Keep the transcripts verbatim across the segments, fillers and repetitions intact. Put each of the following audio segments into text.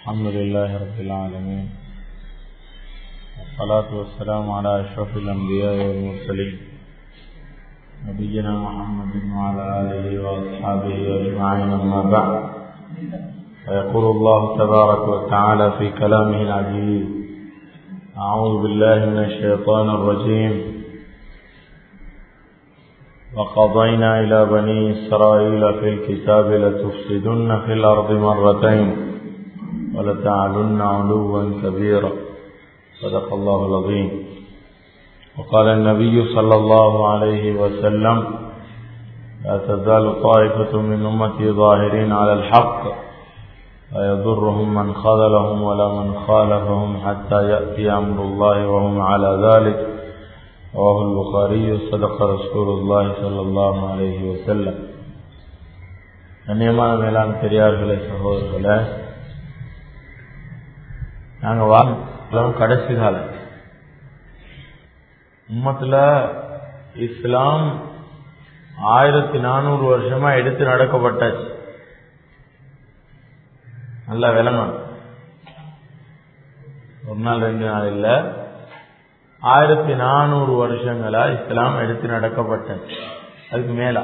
الحمد لله رب العالمين، والصلاة والسلام على أشرف الأنبياء والمرسلين نبينا محمد وعلى آله وأصحابه أجمعين، أما بعد، فيقول الله تبارك وتعالى في كلامه العزيز: أعوذ بالله من الشيطان الرجيم. وقضينا إلى بني إسرائيل في الكتاب لتفسدن في الأرض مرتين ولتعلن علوا كبيرا. صدق الله العظيم. وقال النبي صلى الله عليه وسلم: لا تزال طائفة من أمتي ظاهرين على الحق لا يضرهم من خذلهم ولا من خالفهم حتى يأتي أمر الله وهم على ذلك. رواه البخاري. صدق رسول الله صلى الله عليه وسلم. கண்ணியமான மேலாண் பெரியார்களே, சகோதரர்களே, நாங்கள் வாழ்க்கை கடைசி காலம் உம்மத்துல இஸ்லாம் ஆயிரத்தி நானூறு வருஷமா எடுத்து நடக்கப்பட்டாச்சு. நல்ல விளங்கும். ஒரு நாள் ரெண்டு நாள் இல்ல, ஆயிரத்தி நானூறு வருஷங்களா இஸ்லாம் எடுத்து நடக்கப்பட்டாச்சு. அதுக்கு மேலா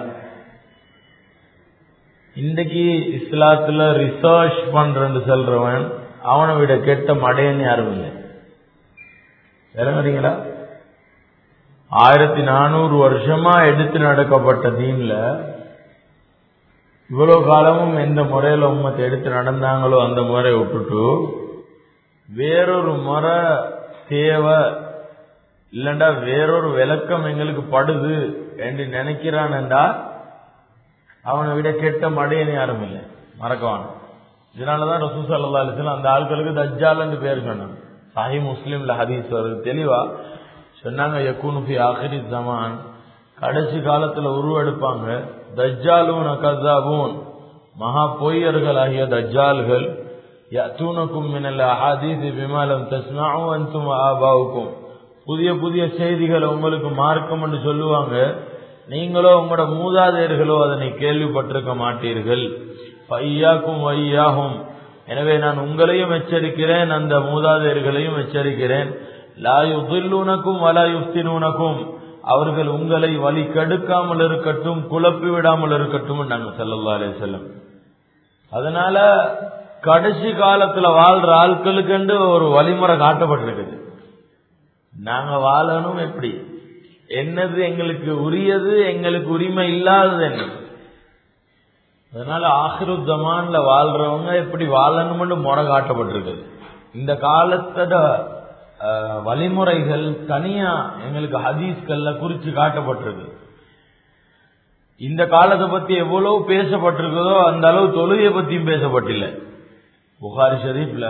இன்றைக்கு இஸ்லாத்துல ரிசர்ச் பண்றேன்னு சொல்றவன் அவனை விட கெட்ட மடையன்னு யாரும் இல்லை. விளங்குறீங்களா? ஆயிரத்தி நானூறு வருஷமா எடுத்து நடக்கப்பட்ட தீன்ல இவ்வளவு காலமும் எந்த முறையில உம்மத்தை எடுத்து நடந்தாங்களோ அந்த முறையை விட்டுட்டு வேறொரு முறை தேவை இல்லண்டா வேறொரு விளக்கம் எங்களுக்கு படுது என்று நினைக்கிறான்டா அவனை விட கெட்ட மடையன்னு யாரும் இல்லை. மறக்கவான. இதனாலதான் ரசூல் ஸல்லல்லாஹு அலைஹி வஸல்லம் அந்த ஆட்களுக்கு தஜ்ஜால் என்று பேர் சொன்னாங்க. சஹீஹ் முஸ்லிம்ல ஹதீஸ் வருது, தெளிவா சொன்னாங்க: யகூனு ஃபி ஆகிரி ஸமான், கடைசி காலத்துல உருவெடுப்பாங்க தஜ்ஜாலூன கஸாபூன், மகா பொய்யர்களாகிய தஜ்ஜால்கள். யஅதூனகும் மினல் அஹாதீஸ் பிமா லம் தஸ்மஉ அன்தும் வஆபாவுக்கும், புதிய புதிய செய்திகளை உங்களுக்கு மார்க்கம் என்று சொல்லுவாங்க, நீங்களோ உங்களோட மூதாதையர்களோ அதனை கேள்விப்பட்டிருக்க மாட்டீர்கள். ஃபையாக்கும் வையாஹும், எனவே நான் உங்களையும் எச்சரிக்கிறேன், அந்த மூதாதையர்களையும் எச்சரிக்கிறேன். லா யுதில்லுனக்கும் வலா யுஃப்தினூனக்கும், அவர்கள் உங்களை வழி கெடுக்காமல் இருக்கட்டும், குழப்பி விடாமல் இருக்கட்டும் நாங்க ஸல்லல்லாஹு அலைஹி வஸல்லம். அதனால கடைசி காலத்துல வாழ்ற ஆட்களுக்கு ஒரு வழிமுறை காட்டப்பட்டிருக்குது. நாங்க வாழணும் எப்படி, என்னது எங்களுக்கு உரியது, எங்களுக்கு உரிமை இல்லாதது என்ன. அதனால ஆகிரு ஜமான்ல வாழ்றவங்க எப்படி வாழணும்னு முறை காட்டப்பட்டிருக்குது. இந்த காலத்தோட வழிமுறைகள் தனியா எங்களுக்கு ஹதீஸ்கள்ல குறிச்சு காட்டப்பட்டிருக்கு. இந்த காலத்தை பத்தி எவ்வளவு பேசப்பட்டிருக்குதோ அந்த அளவு தொழுகையை பத்தியும் பேசப்பட்டில்லை. புகாரி ஷரீஃப்ல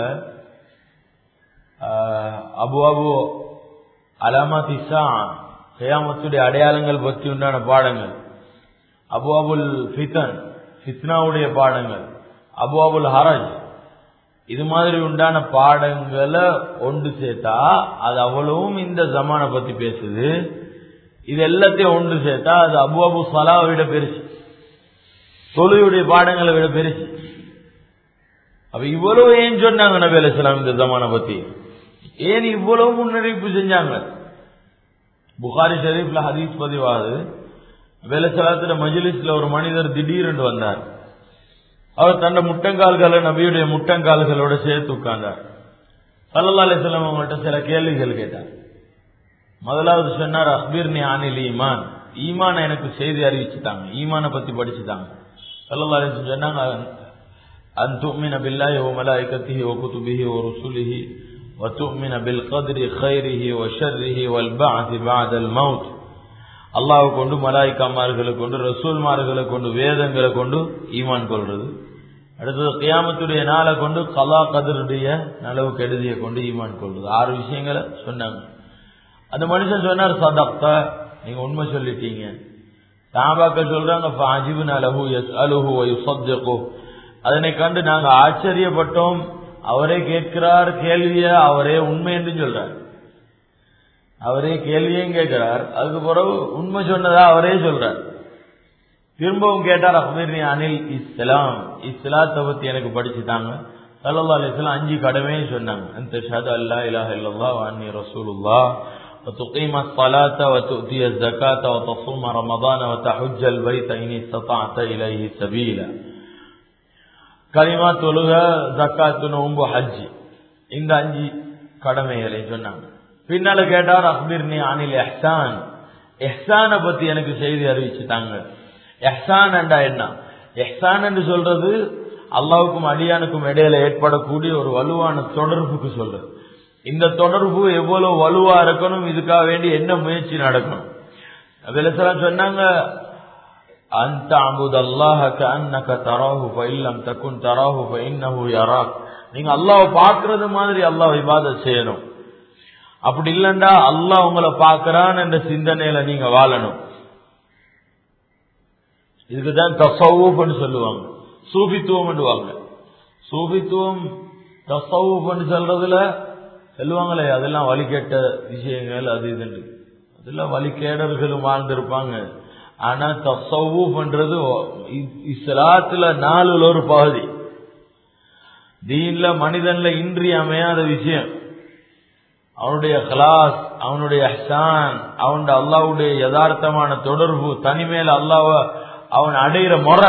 அபு அபு அலாமத் இஸ்ஸா, கியாமத்துடைய அடையாளங்கள் பற்றி உண்டான பாடங்கள், அபு அபுல் ஃபிதன், ஃபித்னாவுடைய பாடங்கள், அபு அபுல் ஹரஜ், இது மாதிரி உண்டான பாடங்களை ஒன்று சேர்த்தா அது அவ்வளவும் இந்த ஜமானை பத்தி பேசுது. இது எல்லாத்தையும் ஒன்று சேர்த்தா அது அபு அபு சலாவை விட பெருசு, தொழுகையுடைய பாடங்களை விட பெருசு. அப்ப இவ்வளவு ஏன் சொன்னாங்க நபி அலைஹிஸ்ஸலாம் இந்த ஜமானை பத்தி? ஏன் இவ்வளவு முன்னறிவிப்பு செஞ்சாங்க? புகாரி ஷரீஃப்ல ஹதீஸ் பதிவாது, வேலைச்சலாத்துல மஜ்லிஸ்ல ஒரு மனிதர் திடீரென்று வந்தார். அவர் தன்னை முட்டங்கால்களை நபியுடைய முட்டங்கால்களோட சேர்த்து உட்கார்ந்தார். ஸல்லல்லாஹு அலைஹி வஸல்லம் அவங்கள்ட்ட சில கேள்விகள் கேட்டார். முதலாவது சொன்னார்: அக்பிர்னி அனில் ஈமான், ஈமான எனக்கு செய்தி அறிவிச்சுட்டாங்க, ஈமான பத்தி படிச்சுட்டாங்க. ஸல்லல்லாஹு அலைஹி வஸல்லம் சொன்னாங்க: அன் துஅ்மின பில்லாஹி வ மலாயிகத்திஹி வ குதுபிஹி வ ருசுலிஹி வ துஅ்மின பில் கத்ரி கைரிஹி வ ஷர்ரிஹி வல் பஅத் பஅதல் மௌத். அல்லாஹ்வை கொண்டு, மலாயிகாமார்களை கொண்டு, ரசூல்மார்களை கொண்டு, வேதங்களை கொண்டு ஈமான் கொள்றது. அடுத்தது கியாமத்துடைய நாளை கொண்டு, கலா கதருடைய நலவு கெடுதியை கொண்டு ஈமான் கொள்றது. ஆறு விஷயங்களை சொன்னாங்க. அந்த மனுஷன் சொன்னார்: சதக்த, நீங்க உண்மை சொல்லிட்டீங்க. சஹாபாக்கள் சொல்றாங்க: ஃபஅஜிப்னா லஹு யஸ்அலுஹு வ யுஸத்திகு, அதனை கண்டு நாங்க ஆச்சரியப்பட்டோம், அவரே கேட்கிறார் கேள்விய, அவரே உண்மை என்று சொல்றார். அவரே கேள்வியும் கேட்கிறார், அதுக்கு பிறகு உண்மை சொன்னதா அவரே சொல்றார். திரும்பவும் கேட்டார், அக்பிர்னி அனில் இஸ்லாம், இஸ்லாத்தை பத்தி எனக்கு படிச்சுட்டாங்க. ஸல்லல்லாஹு அலைஹி வஸல்லம் அஞ்சு கடமையை சொன்னாங்க. அந்த ஷஹது அல்லா இலாஹ இல்லல்லாஹ் வ அன்னி ரசூலுல்லாஹ் வ துகீமஸ் ஸலாத வ து'தியஸ் ஸகாத வ தஸூம ரமதான வ தஹுஜ்ஜல் பைத இன் இஸ்ததஅத இலைஹி சபீலா. கலிமா, தொழுக, ஜக்காத், நோன்பு, ஹஜ், இந்த அஞ்சு கடமைகளை சொன்னாங்க. பின்னால கேட்டார் அக்பிர்னி அனில் இஹ்சான், இஹ்சான பத்தி எனக்கு செய்தி அறிவிச்சுட்டாங்க. இஹ்சான் என்றா என்ன? இஹ்சான் என்று சொல்றது அல்லாஹ்வுக்கும் அடியானுக்கும் இடையில ஏற்படக்கூடிய ஒரு வலுவான தொடர்புக்கு சொல்றது. இந்த தொடர்பு எவ்வளவு வலுவா இருக்கணும், இதுக்காக வேண்டி என்ன முயற்சி நடக்கணும். நபிகள் சொன்னாங்க, அன்த அபுதல்லாஹ கஅன்னக தராஹு ஃபஇல்லம் தகுன் தராஹு ஃபஇன்னஹு யராக். நீங்க அல்லாஹ்வை பார்க்கிறது மாதிரி அல்லாஹ்வை இபாதத் செய்யணும். அப்படி இல்லண்டா அல்லாஹ் உங்களை பார்க்கறான் என்ற சிந்தனையில நீங்க வாழணும். இதுக்குதான் தஸவ்வுஃப்னு சொல்லுவாங்க, சூஃபித்துவம் என்றுவாங்க. சூஃபித்துவம் தஸவ்வுஃப்னு சொல்றதுல சொல்லுவாங்களே, அதெல்லாம் வழிகேட்ட விஷயங்கள், அது இது, அதெல்லாம் வழிகேடர்களும் வாழ்ந்திருப்பாங்க. ஆனா தஸவ்வுஃப்ன்றது இஸ்லாத்துல நாலுல ஒரு பகுதி, தீன்ல மனிதன்ல இன்றியமையாத விஷயம். அவனுடைய இஹ்லாஸ், அவனுடைய இஹ்சான், அவனுடைய அல்லாஹ்வுடைய யதார்த்தமான தொடர்பு, தனிமேல அல்லாஹ்வ அவன் அடையிற முறை.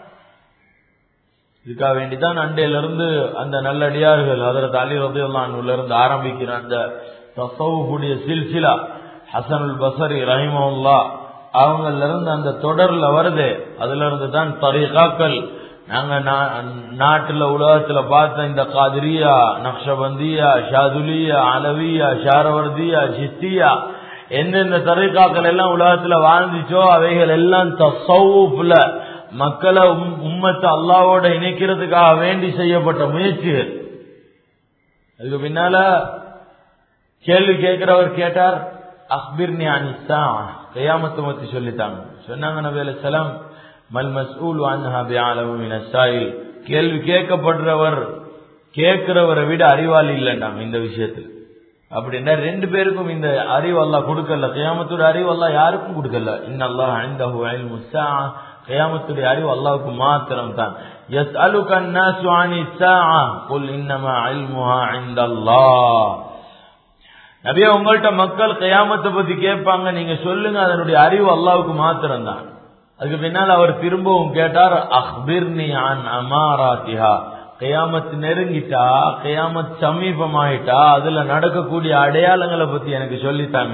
இதுக்காக வேண்டிதான் அண்டையிலிருந்து அந்த நல்லடியார்கள் ஹஜ்ரத் அலி ரலியல்லாஹு அன்ஹுல இருந்து ஆரம்பிக்கிற அந்த தஸவ்வுஃபுடைய சில்சிலா, ஹஸனுல் பஸரி ரஹிமஹுல்லாஹ் அவங்கள்ல இருந்து அந்த தொடர்ல வருது. அதுல இருந்து தான் தரீகாக்கள். நாங்க நாட்டுல உலகத்துல பார்த்த இந்த காதிரியா, நக்ஷபந்தியா, ஷாதுலியா, அலவியா, ஷாரவர்தியா, சிஸ்தியா, எந்தெந்த தரீகாக்கள் எல்லாம் உலகத்துல வாழ்ந்துச்சோ அவைகள் எல்லாம் தஸவ்வுஃப்ல மக்களை உம்மத்தை அல்லாஹ்வோட இணைக்கிறதுக்காக வேண்டி செய்யப்பட்ட முயற்சிகள். அதுக்கு பின்னால கேள்வி கேட்கிறவர் கேட்டார், அக்பிர்னி அனிஸ் ஸாஅ, கியாமத் பத்தி சொல்லிட்டாங்க. சொன்னாங்க நபி அலைஹிஸ் ஸலாம், மல் மஸ்ஊல் அன்ஹா பிஅலமு மினஸ் ஸாயில். கேள்வி கேட்கப்படுறவர் கேட்கிறவரை விட அறிவாளி இல்லைண்டாங்க இந்த விஷயத்துல. அப்படின்னா ரெண்டு பேருக்கும் இந்த அறிவு அல்லாஹ் கொடுக்கல, கியாமத்துடைய அறிவு அல்லாஹ் யாருக்கும் கொடுக்கல. இன்னல்லாஹ இன்தஹு இல்முஸ் ஸாஅ, கியாமத்துடைய அறிவு அல்லாஹ்வுக்கு மாத்திரம் தான். யஸ்அலுக அன்-நாஸு அனிஸ் ஸாஅ குல் இன்னமா இல்முஹா இன்தல்லாஹ். நபியே, உங்கள்ட்ட மக்கள் கியாமத்தை பத்தி கேட்பாங்க, நீங்க சொல்லுங்க அதனுடைய அறிவு அல்லாஹ்வுக்கு மாத்திரம் தான். அதுக்கு பின்னால் அவர் திரும்பவும் கேட்டார், அக்பிர்னி அன் அமாராத்திஹா. கியாமத் நெருங்கிட்டா, கியாமத் சமீபமாயிட்டா அதுல நடக்கக்கூடிய அடையாளங்களை பத்தி எனக்கு சொல்லித்தாங்க.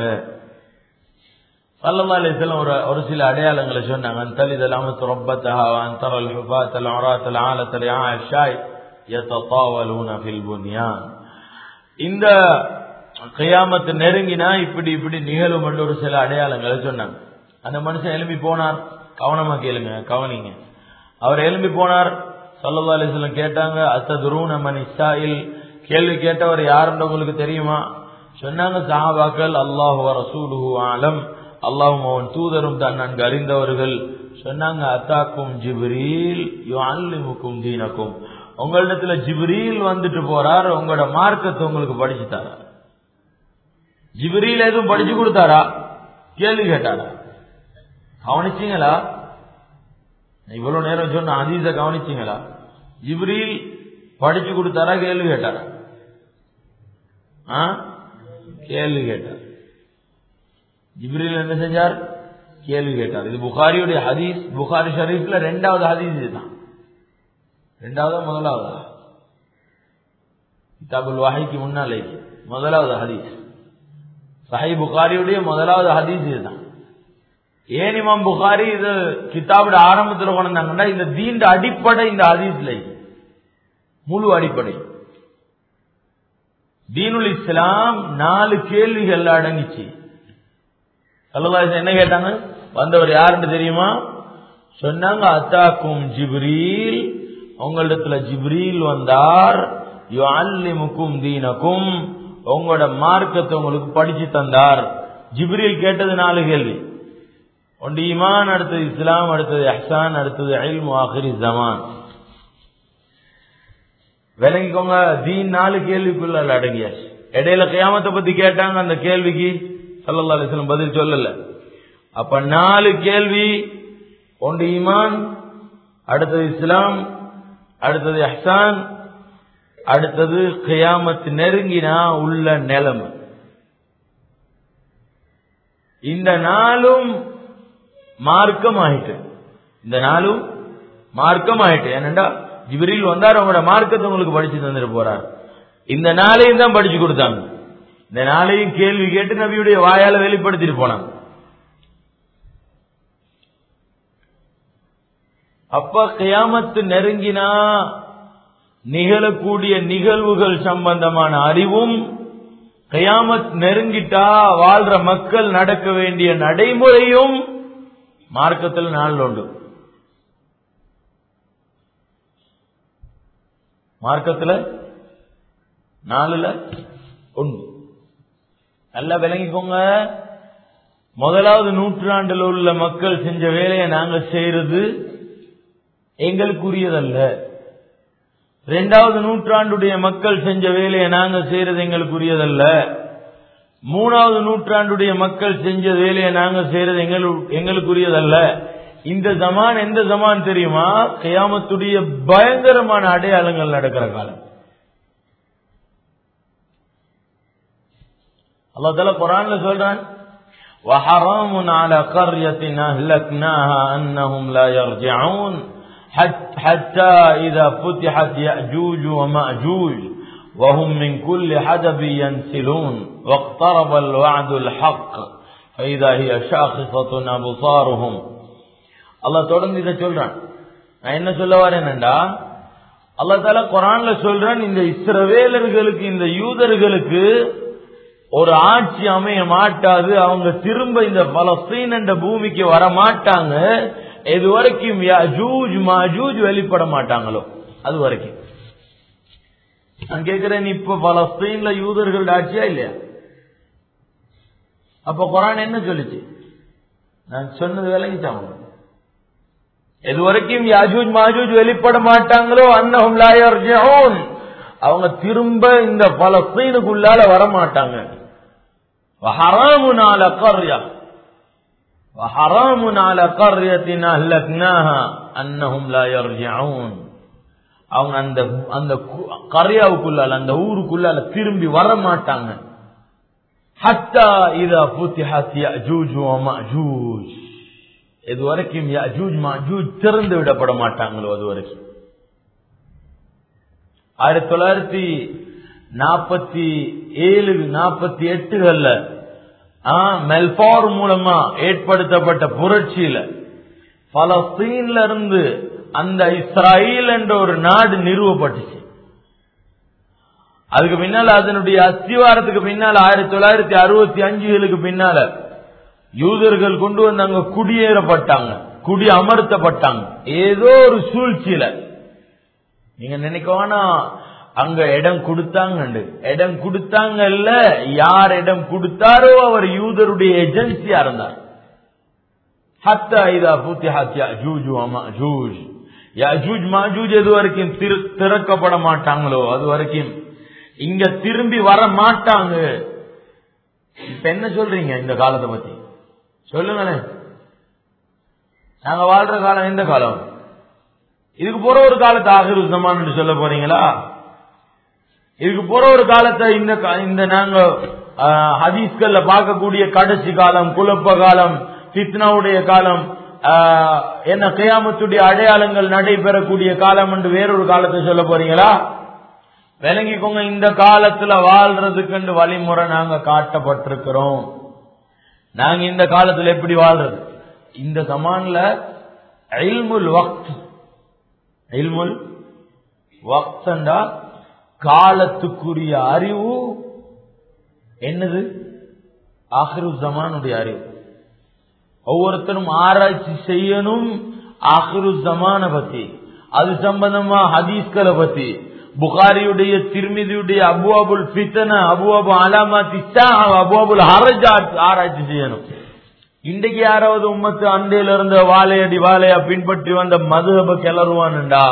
ஸல்லல்லாஹு அலைஹி வஸல்லம் ஒரு ஒரு சில அடையாளங்களை சொன்னாங்க. அன்தலிதல் அமத்து ரப்பத்தஹா வ அன்தரல் ஹுஃபாத்தல் உராத்தல் ஆலத்தல் ஆயிஷாய் யததாவலூன ஃபில் புன்யான். இந்த கியாமத் நெருங்கினா இப்படி இப்படி நிகழும் என்று ஒரு சில அடையாளங்களை சொன்னாங்க. அந்த மனுஷன் எழும்பி போனார். கவனமா கேளுங்க, கவனிங்க. அவர் எழும்பி போனார். ஸல்லல்லாஹு அலைஹி வஸல்லம் கேட்டாங்க, அத்ததுரூன மனிஸ் ஸாயில், கேள்வி கேட்டவர் யாருன்னு உங்களுக்கு தெரியுமா? சொன்னாங்க சஹாபாக்கள், அல்லாஹு வ ரசூலுஹு ஆலம், அல்லாஹ்வும் அவன் தூதரும் தான் நன்கு அறிந்தவர்கள். சொன்னாங்க, அத்தாக்கும் ஜிப்ரீல் யுஅல்லிமுக்கும் தீனக்கும், உங்களிடத்துல ஜிப்ரீல் வந்துட்டு போறார், உங்களோட மார்க்கத்தை உங்களுக்கு படிச்சு தரார். ஜிப்ரீல் எதுவும் படிச்சு கொடுத்தாரா? கேள்வி கேட்டாரா? கவனிச்சீங்களா? இவ்வளவு நேரம் சொன்ன ஹதீஸ கவனிச்சீங்களா? ஜிப்ரீல் படிச்சு கொடுத்தாரா, கேள்வி கேட்டாரா? கேள்வி கேட்டார். ஜிப்ரீல் என்ன செஞ்சார்? கேள்வி கேட்டார். இது புகாரியுடைய ஹதீஸ். புகாரி ஷரீஃப்ல ரெண்டாவது ஹதீஸ் இதுதான். ரெண்டாவது முதலாவது கிதாபுல் வஹீக்கு முன்னாலே முதலாவது ஹதீஸ். சஹீஹ் புகாரியுடைய முதலாவது ஹதீஸ் இதுதான். ஏன் இமாம் புகாரி இது கிதாபுடைய ஆரம்பத்தில் கொண்டாங்கன்னா, இந்த தீண்ட அடிப்படை இந்த ஹதீஸ்ல முழு அடிப்படை. தீனுல் இஸ்லாம் நாலு கேள்விகள் அடங்கிச்சு. ஸல்லல்லாஹு அலைஹி வஸல்லம் என்ன கேட்டாங்க? வந்தவர் யாருன்னு தெரியுமா? சொன்னாங்க, அத்தாக்கும் ஜிப்ரீல், உங்களிடத்துல ஜிப்ரீல் வந்தார், யுஅல்லிமுக்கும் தீனக்கும், உங்களோட மார்க்கத்தை உங்களுக்கு படிச்சு தந்தார். ஜிப்ரீல் கேட்டது நாலு கேள்வி. ஒன்று ஈமான், அடுத்தது இஸ்லாம், அடுத்தது இஹ்சான், அடுத்தது இல்மு ஆகிரி ஜமான். விளங்கிக்கோங்க, தீன் நாலு கேள்விக்குள்ள அடங்கியாச்சு. இடையில கியாமத்தை பத்தி கேட்டாங்க, அந்த கேள்விக்கு ஸல்லல்லாஹு அலைஹி வஸல்லம் பதில் சொல்லல. அப்ப நாலு கேள்வி, ஒன்று ஈமான், அடுத்தது இஸ்லாம், அடுத்தது இஹ்சான், அடுத்தது கியாமத் நெருங்கினா உள்ள நிலைமை. இந்த நாளும் மார்க்கம் ஆயிட்டு, இந்த நாளும் மார்க்கம் ஆயிட்டு. ஏனண்டா ஜிப்ரீல் வந்தார், அவங்களோட மார்க்கத்தை உங்களுக்கு படிச்சு தந்துட்டு போறார். இந்த நாளையும் தான் படிச்சு கொடுத்தாங்க. இந்த நாளையும் கேள்வி கேட்டு நபியுடைய வாயால வெளிப்படுத்திட்டு போனாங்க. அப்ப கியாமத்து நெருங்கினா நிகழக்கூடிய நிகழ்வுகள் சம்பந்தமான அறிவும், கியாமத் நெருங்கிட்டா வாழ்ற மக்கள் நடக்க வேண்டிய நடைமுறையும் மார்க்கத்தில் நாள் உண்டு. மார்க்கத்தில் நாலுல உண்டு. நல்லா விளங்கிக்கோங்க. முதலாவது நூற்றாண்டில் உள்ள மக்கள் செஞ்ச வேலையை நாங்க செய்யறது எங்களுக்குரியதல்ல. இரண்டாவது நூற்றாண்டுடைய மக்கள் செஞ்ச வேலையை நாங்க செய்யறது எங்களுக்குரியதல்ல. மூணாவது நூற்றாண்டுடைய மக்கள் செஞ்ச வேலையை நாங்க செய்யறது எங்களுக்குரியதல்ல. இந்த ஜமான் எந்த ஜமான் தெரியுமா? கியாமத்துடைய பயங்கரமான அடையாளங்கள் நடக்கிற காலம். அல்லாஹ் தஆலா குர்ஆன்ல சொல்றான், وَحَرَامٌ عَلَى قَرْيَةٍ أَهْلَكْنَاهَا أَنَّهُمْ لَا يَرْجِعُونَ حَتَّى إِذَا فُتِحَتْ يَأْجُوجُ وَمَأْجُوجُ وَهُمْ مِنْ كُلِّ حَدَبٍ يَنْسِلُونَ وَاقْتَرَبَ الْوَعْدُ الْحَقُّ فَإِذَا هِيَ شَاخِصَةٌ أَبْصَارُهُمْ. அல்லாஹ் தொடர்ந்து இதை சொல்றான். நான் என்ன சொல்ல வரேன்டா, அல்லாஹ் தஆலா குர்ஆன்ல சொல்றான், இந்த இஸ்ரவேலர்களுக்கு, இந்த யூதர்களுக்கு ஒரு ஆட்சி அமைய மாட்டாது. அவங்க திரும்ப இந்த பலஸ்தீன் என்ற பூமிக்கு வர மாட்டாங்க. இது வரைக்கும் யஜூஜ் மாஜூஜ் வெளிப்பட மாட்டாங்களோ அது வரைக்கும். நான் கேட்கிறேன், இப்ப பலஸ்தீன்ல யூதர்கள் ஆட்சியா இல்லையா? அப்ப குர்ஆன் என்ன சொல்லுச்சு? நான் சொன்னது விளங்கிட்டாங்க. இது வரைக்கும் யாஜூஜ் மாஜூஜ் வெளிப்பட மாட்டாங்களோ அன்னஹும் லா யர்ஜிஊன், அவங்க திரும்ப இந்த பலஸ்தீனுக்குள்ளால வர மாட்டாங்க. வஹராமுன் அலா கர்யா வஹராமுன் அலா கர்யத்தின் அஹ்லக்னாஹா அன்னஹும் லா யர்ஜிஊன், அவங்க அந்த அந்த கர்யாவுக்குள்ளால, அந்த ஊருக்குள்ளால திரும்பி வர மாட்டாங்க. ஹத்தா இதா ஃபுத்திஹத் யஜூஜ் வ மஅஜூஜ், இது வரைக்கும் யஜூஜ் மஅஜூஜ் திறந்து விடப்பட மாட்டாங்களோ அது வரைக்கும். ஆயிரத்தி தொள்ளாயிரத்தி நாற்பத்தி ஏழு நாற்பத்தி எட்டுகள்ல மெல்பார் மூலமா ஏற்படுத்தப்பட்ட புரட்சியில பலஸ்தீன்ல இருந்து அந்த இஸ்ராயல் என்ற ஒரு நாடு நிறுவப்பட்டுச்சு. அதுக்கு பின்னால அதனுடைய அஸ்திவாரத்துக்கு பின்னால ஆயிரத்தி தொள்ளாயிரத்தி அறுபத்தி அஞ்சுகளுக்கு பின்னால யூதர்கள் கொண்டு வந்து அங்க குடியேறப்பட்டாங்க, குடி அமர்த்தப்பட்டாங்க. ஏதோ ஒரு சூழ்ச்சியில நீங்க நினைக்கவானா அங்க இடம் கொடுத்தாங்க, இடம் கொடுத்தாங்கல்ல, யார் இடம் கொடுத்தாரோ அவர் யூதருடைய ஏஜென்சியா இருந்தார். ஹத்தா இதா ஃபுத்திஹத் யஜூஜ் வ மஅஜூஜ், யஜூஜ் மஅஜூஜ் எது வரைக்கும் திறக்கப்பட மாட்டாங்களோ அது வரைக்கும் இங்க திரும்பி வர மாட்டாங்க. இப்ப என்ன சொல்றீங்க இந்த காலத்தை பத்தி சொல்லுங்களேன். நாங்க வாழ்ற காலம் எந்த காலம்? இதுக்கு போற ஒரு காலத்தை ஆகிரு ஜமான் சொல்ல போறீங்களா? இதுக்கு போற ஒரு காலத்தை இந்த இந்த நாங்க ஹதீஸ்கள்ல பார்க்கக்கூடிய கடைசி காலம், குழப்ப காலம், ஃபித்னாவுடைய காலம், என்ன கியாமத்துடைய அடையாளங்கள் நடைபெறக்கூடிய காலம் என்று வேறொரு காலத்தை சொல்ல போறீங்களா? விளங்கிக்கோங்க, இந்த காலத்துல வாழ்றதுக்கு வழிமுறை நாங்க காட்டப்பட்டிருக்கிறோம். நாங்க இந்த காலத்துல எப்படி வாழ்றது? இந்த ஜமான்ல இல்முல் வக்த், இல்முல் வக்த்ண்டா காலத்துக்குரிய அறிவு என்னது? ஆகிரு ஜமானுடைய அறிவு. ஒவ்வொருத்தரும் ஆராய்ச்சி செய்யணும் ஆகிரு ஜமான பத்தி, அது சம்பந்தமா ஹதீஸ்களை பத்தி, புகாரியுடைய, திர்மிதியுடைய அபுவாபுல் ஃபித்னா, அபுவாபு அலாமாத்தி ஸாஅ, அபுவாபுல் ஹரஜாத் ஆராய்ச்சி செய்யணும். இன்றைக்கு யாராவது உம்மத்து அண்டையில இருந்த வாழையடி வாழையா பின்பற்றி வந்த மதுஹப கிளறுவான்டா,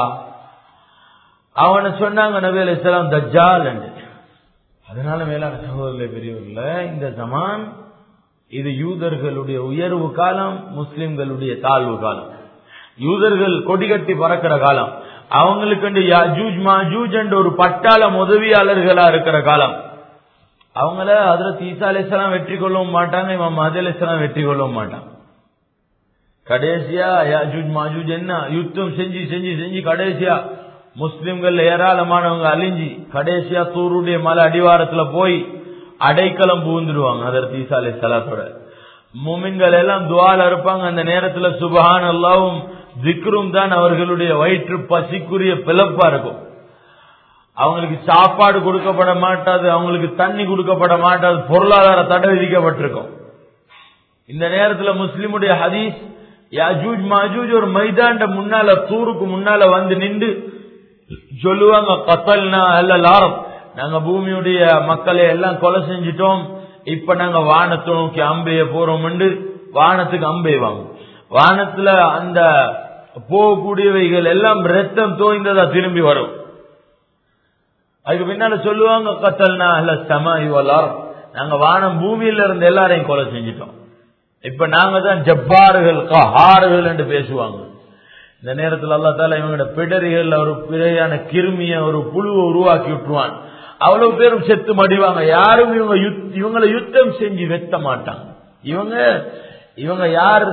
அவனை சொன்னாங்க நபி அலைஹிஸ்ஸலாம் தஜ்ஜால் என்று. அதனால மேலான சகோதரர்களே பெரியவர்களே, இந்த ஜமான் இது யூதர்களுடைய உயர்வு காலம், முஸ்லிம்களுடைய தாழ்வு காலம். யூதர்கள் கொடி கட்டி பறக்கிற காலம். அவங்களுக்கு யாஜூஜ் மாஜூஜ் என்ற ஒரு பட்டாளம் உதவியாளர்களா இருக்கிற காலம். அவங்கள ஹஜ்ரத் ஈசா அலைஹிஸ்ஸலாம் வெற்றி கொள்ளவும் மாட்டாங்க, இமாம் மஹ்தி அலைஹிஸ்ஸலாம் வெற்றி கொள்ளவும் மாட்டாங்க. கடைசியா யாஜூஜ் மாஜூஜ் என்ன யுத்தம் செஞ்சு செஞ்சு செஞ்சு கடைசியா முஸ்லிம்கள் ஏராளமானவங்க அழிஞ்சி கடைசியா தூருடைய மலை அடிவாரத்துல போய் அடைக்கலம் புகுந்துடுவாங்க ஹஜ்ரத் ஈசா அலைஹிஸ்ஸலாத்தோட. முமின்கள் எல்லாம் துஆல இருப்பாங்க. அந்த நேரத்துல சுப்ஹானல்லாஹும் திக்ரும் தான் அவர்களுடைய வயிற்று பசிக்குரிய பிளப்பா இருக்கும். அவங்களுக்கு சாப்பாடு கொடுக்கப்பட மாட்டாது, அவங்களுக்கு தண்ணி கொடுக்கப்பட மாட்டாது, பொருளாதார தடை விதிக்கப்பட்டிருக்கும். இந்த நேரத்துல முஸ்லிமுடைய ஹதீஸ், யாஜூஜ் மாஜூஜ் ஒரு மைதாண்ட முன்னால தூருக்கு முன்னால வந்து நின்று சொல்லுவாங்க, கத்தல்னா அல்லல் ஆரப், நாங்க பூமியுடைய மக்களை எல்லாம் கொலை செஞ்சிட்டோம், இப்ப நாங்க வானத்தை நோக்கி அம்பெய்ய போறோம். வானத்துக்கு அம்பெய்வாங்க. வானத்துல அந்த போகக்கூடியவைகள் எல்லாம் ரத்தம் தோய்ந்ததா திரும்பி வரும். அதுக்கு பின்னால சொல்லுவாங்க, கத்தல்னா அல்ல சமாஇ வல் அர்த், நாங்க வானம் பூமியில இருந்து எல்லாரையும் கொலை செஞ்சிட்டோம், இப்ப நாங்க தான் ஜப்பார்கள் கஹார்கள் என்று பேசுவாங்க. இந்த நேரத்தில் அல்லாஹ் தஆலா இவங்களோட பிடரிகள் ஒரு பிழையான கிருமிய ஒரு புழுவை உருவாக்கி விட்டுருவான். அவ்வளவு பேரும் செத்து மடிவாங்க. யாரும் இவங்க இவங்களை யுத்தம் செஞ்சு வெட்ட மாட்டாங்க. இவங்க இவங்க யார்?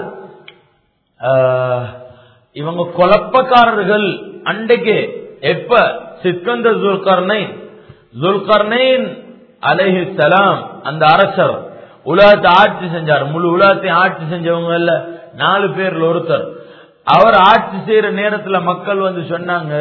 இவங்க குழப்பக்காரர்கள். அன்றைக்கு எப்ப சிக்கந்தர் ஜுல்கர்னைன் ஜுல்கர்னைன் அலைஹிஸ்ஸலாம் அந்த அரசர் உலகத்தை ஆட்சி செஞ்சார். முழு உலகத்தை ஆட்சி செஞ்சவங்க இல்ல, நாலு பேர்ல ஒருத்தர். அவர் ஆட்சி செய்யற நேரத்துல மக்கள் வந்து சொன்னாங்க,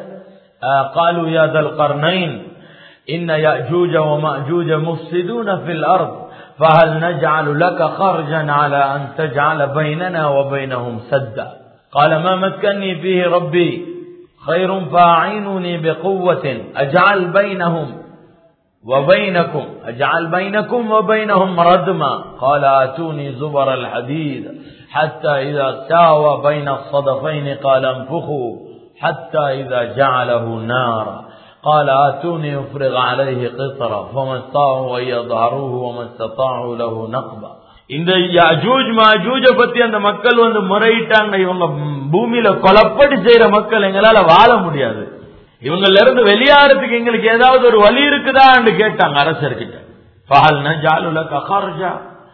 قالوا يا ذا القرنين إن يأجوج ومأجوج مفسدون في الأرض فهل نجعل لك خرجا على أن تجعل بيننا وبينهم سدا قال ما مكنني فيه ربي خير فأعينوني بقوة أجعل بينهم وبينكم أجعل بينكم وبينهم ردما قال آتوني زبر الحديد حتى إذا ساوى بين الصدفين قال انفخوا حتى إذا جعله نارا قال آتوني أفرغ عليه قطرا فما استطاعوا أن يظهروه وما استطاعوا له نقبا. இந்த யாஜூஜ் மாஜூஜ பத்தி அந்த மக்கள் வந்து முறையிட்டாங்க, இவங்க பூமியில கொலப்படி செய்யற மக்கள், எங்களால வாழ முடியாது, இவங்கல இருந்து வெளியாறதுக்கு எங்களுக்கு ஏதாவது ஒரு வழி இருக்குதான்னு கேட்டாங்க அரசர்கிட்ட. ஃபஹல் நஜஅலு லக கர்ஜா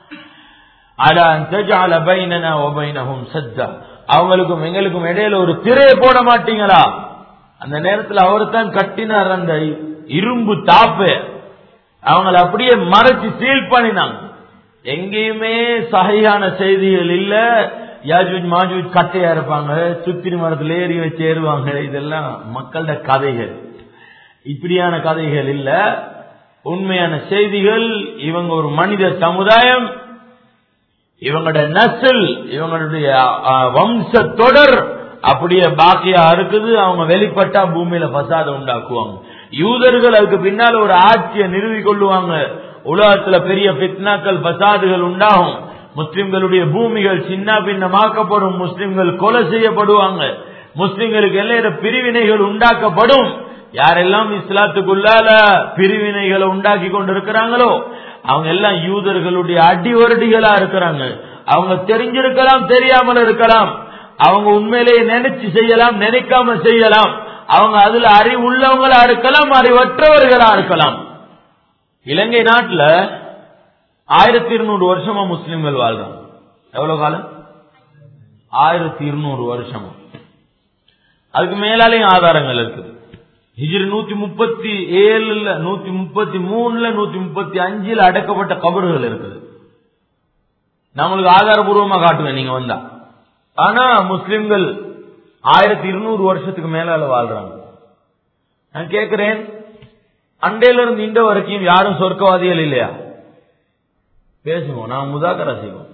அலா அன் தஜஅல பைனனா வ பைனஹும் சத்தா, அவங்களுக்கும் எங்களுக்கும் இடையில ஒரு திரையை போட மாட்டீங்களா? அந்த நேரத்தில் அவர் தான் கட்டினார் அந்த இரும்பு தாப்பு, அவங்களை அப்படியே மறைச்சு சீல் பண்ணினாங்க. எங்கேயுமே சஹீஹான செய்திகள் இல்ல. யாஜூஜ் மாஜூஜ் கட்டையா இருப்பாங்க, சுத்திரி மரத்தில் ஏறி வச்சு ஏறுவாங்க, இதெல்லாம் மக்களோட கதைகள். இப்படியான கதைகள் இல்ல, உண்மையான செய்திகள். இவங்க ஒரு மனித சமுதாயம், இவங்களோட நஸ்ல், இவங்களுடைய வம்ச தொடர் அப்படியே பாக்கியா இருக்குது. அவங்க வெளிப்பட்டா பூமியில பசாத உண்டாக்குவாங்க. யூதர்கள் அதுக்கு பின்னால ஒரு ஆட்சியை நிறுவி கொள்ளுவாங்க. உலகத்துல பெரிய பித்னாக்கள் பசாதுகள் உண்டாகும். முஸ்லிம்களுடைய பூமிகள் சின்ன பின்னமாக்கப்படும், முஸ்லிம்கள் கொலை செய்யப்படுவாங்க, முஸ்லிம்களுக்கு எல்லா பிரிவினைகள் உண்டாக்கப்படும். யாரெல்லாம் இஸ்லாத்துக்குள்ளால பிரிவினைகளை உண்டாக்கி கொண்டிருக்கிறாங்களோ அவங்க எல்லாம் யூதர்களுடைய அடிவரடிகளா இருக்கிறாங்க. அவங்க தெரிஞ்சிருக்கலாம், தெரியாமல் இருக்கலாம், அவங்க உண்மையிலேயே நினைச்சு செய்யலாம், நினைக்காம செய்யலாம். அவங்க அதுல அறிவுள்ளவங்களா இருக்கலாம், அறிவற்றவர்களா இருக்கலாம். இலங்கை நாட்டுல ஆயிரத்தி இருநூறு வருஷமா முஸ்லிம்கள் வாழ்றாங்க. எவ்வளவு காலம்? ஆயிரத்தி இருநூறு வருஷமா. அதுக்கு மேலாலேயும் ஆதாரங்கள் இருக்குது. ஹிஜ்ரி நூத்தி முப்பத்தி ஏழுல நூத்தி முப்பத்தி மூணுல நூத்தி முப்பத்தி அஞ்சுல அடக்கப்பட்ட கபறுகள் இருக்குது. நம்மளுக்கு ஆதாரபூர்வமா காட்டுவேன் நீங்க வந்தா. ஆனா முஸ்லிம்கள் ஆயிரத்தி இருநூறு வருஷத்துக்கு மேலால வாழ்றாங்க. நான் கேட்கிறேன், அண்டையில இருந்து இந்த வரைக்கும் யாரும் சொர்க்கவாதிகள் இல்லையா? பேசுவோம், நான் முதாக்கரா செய்வோம்.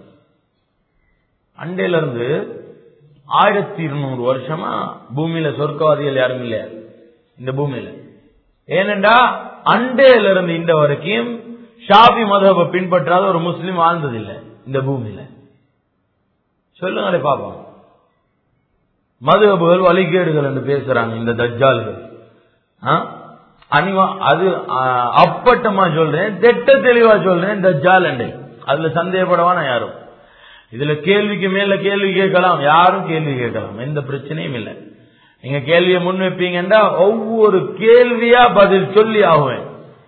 அண்டையில இருந்து ஆயிரத்தி இருநூறு வருஷமா பூமியில சொர்க்கவாதிகள் யாரும் இல்லையா இந்த பூமியில? ஏனென்றா அண்டையில இருந்து இந்த வரைக்கும் ஷாஃபி மதஹபை பின்பற்றாத ஒரு முஸ்லிம் வாழ்ந்ததில்லை இந்த பூமியில. சொல்லுங்களே பாப்போம். மதுஹபுகள் வழிகேடுகள் என்று பேசுறாங்க இந்த தஜ்ஜால்கள். அது அப்பட்டமா சொல்றேன், திட்ட தெளிவா சொல்றேன், தஜ்ஜால் என்று. அதுல சந்தேகப்படவான யாரும். இதுல கேள்விக்கு மேல கேள்வி கேட்கலாம், யாரும் கேள்வி கேட்கலாம், எந்த பிரச்சனையும் இல்லை. நீங்க கேள்வியை முன் வைப்பீங்கன்னா ஒவ்வொரு கேள்வியா பதில் சொல்லி ஆகுவேன்.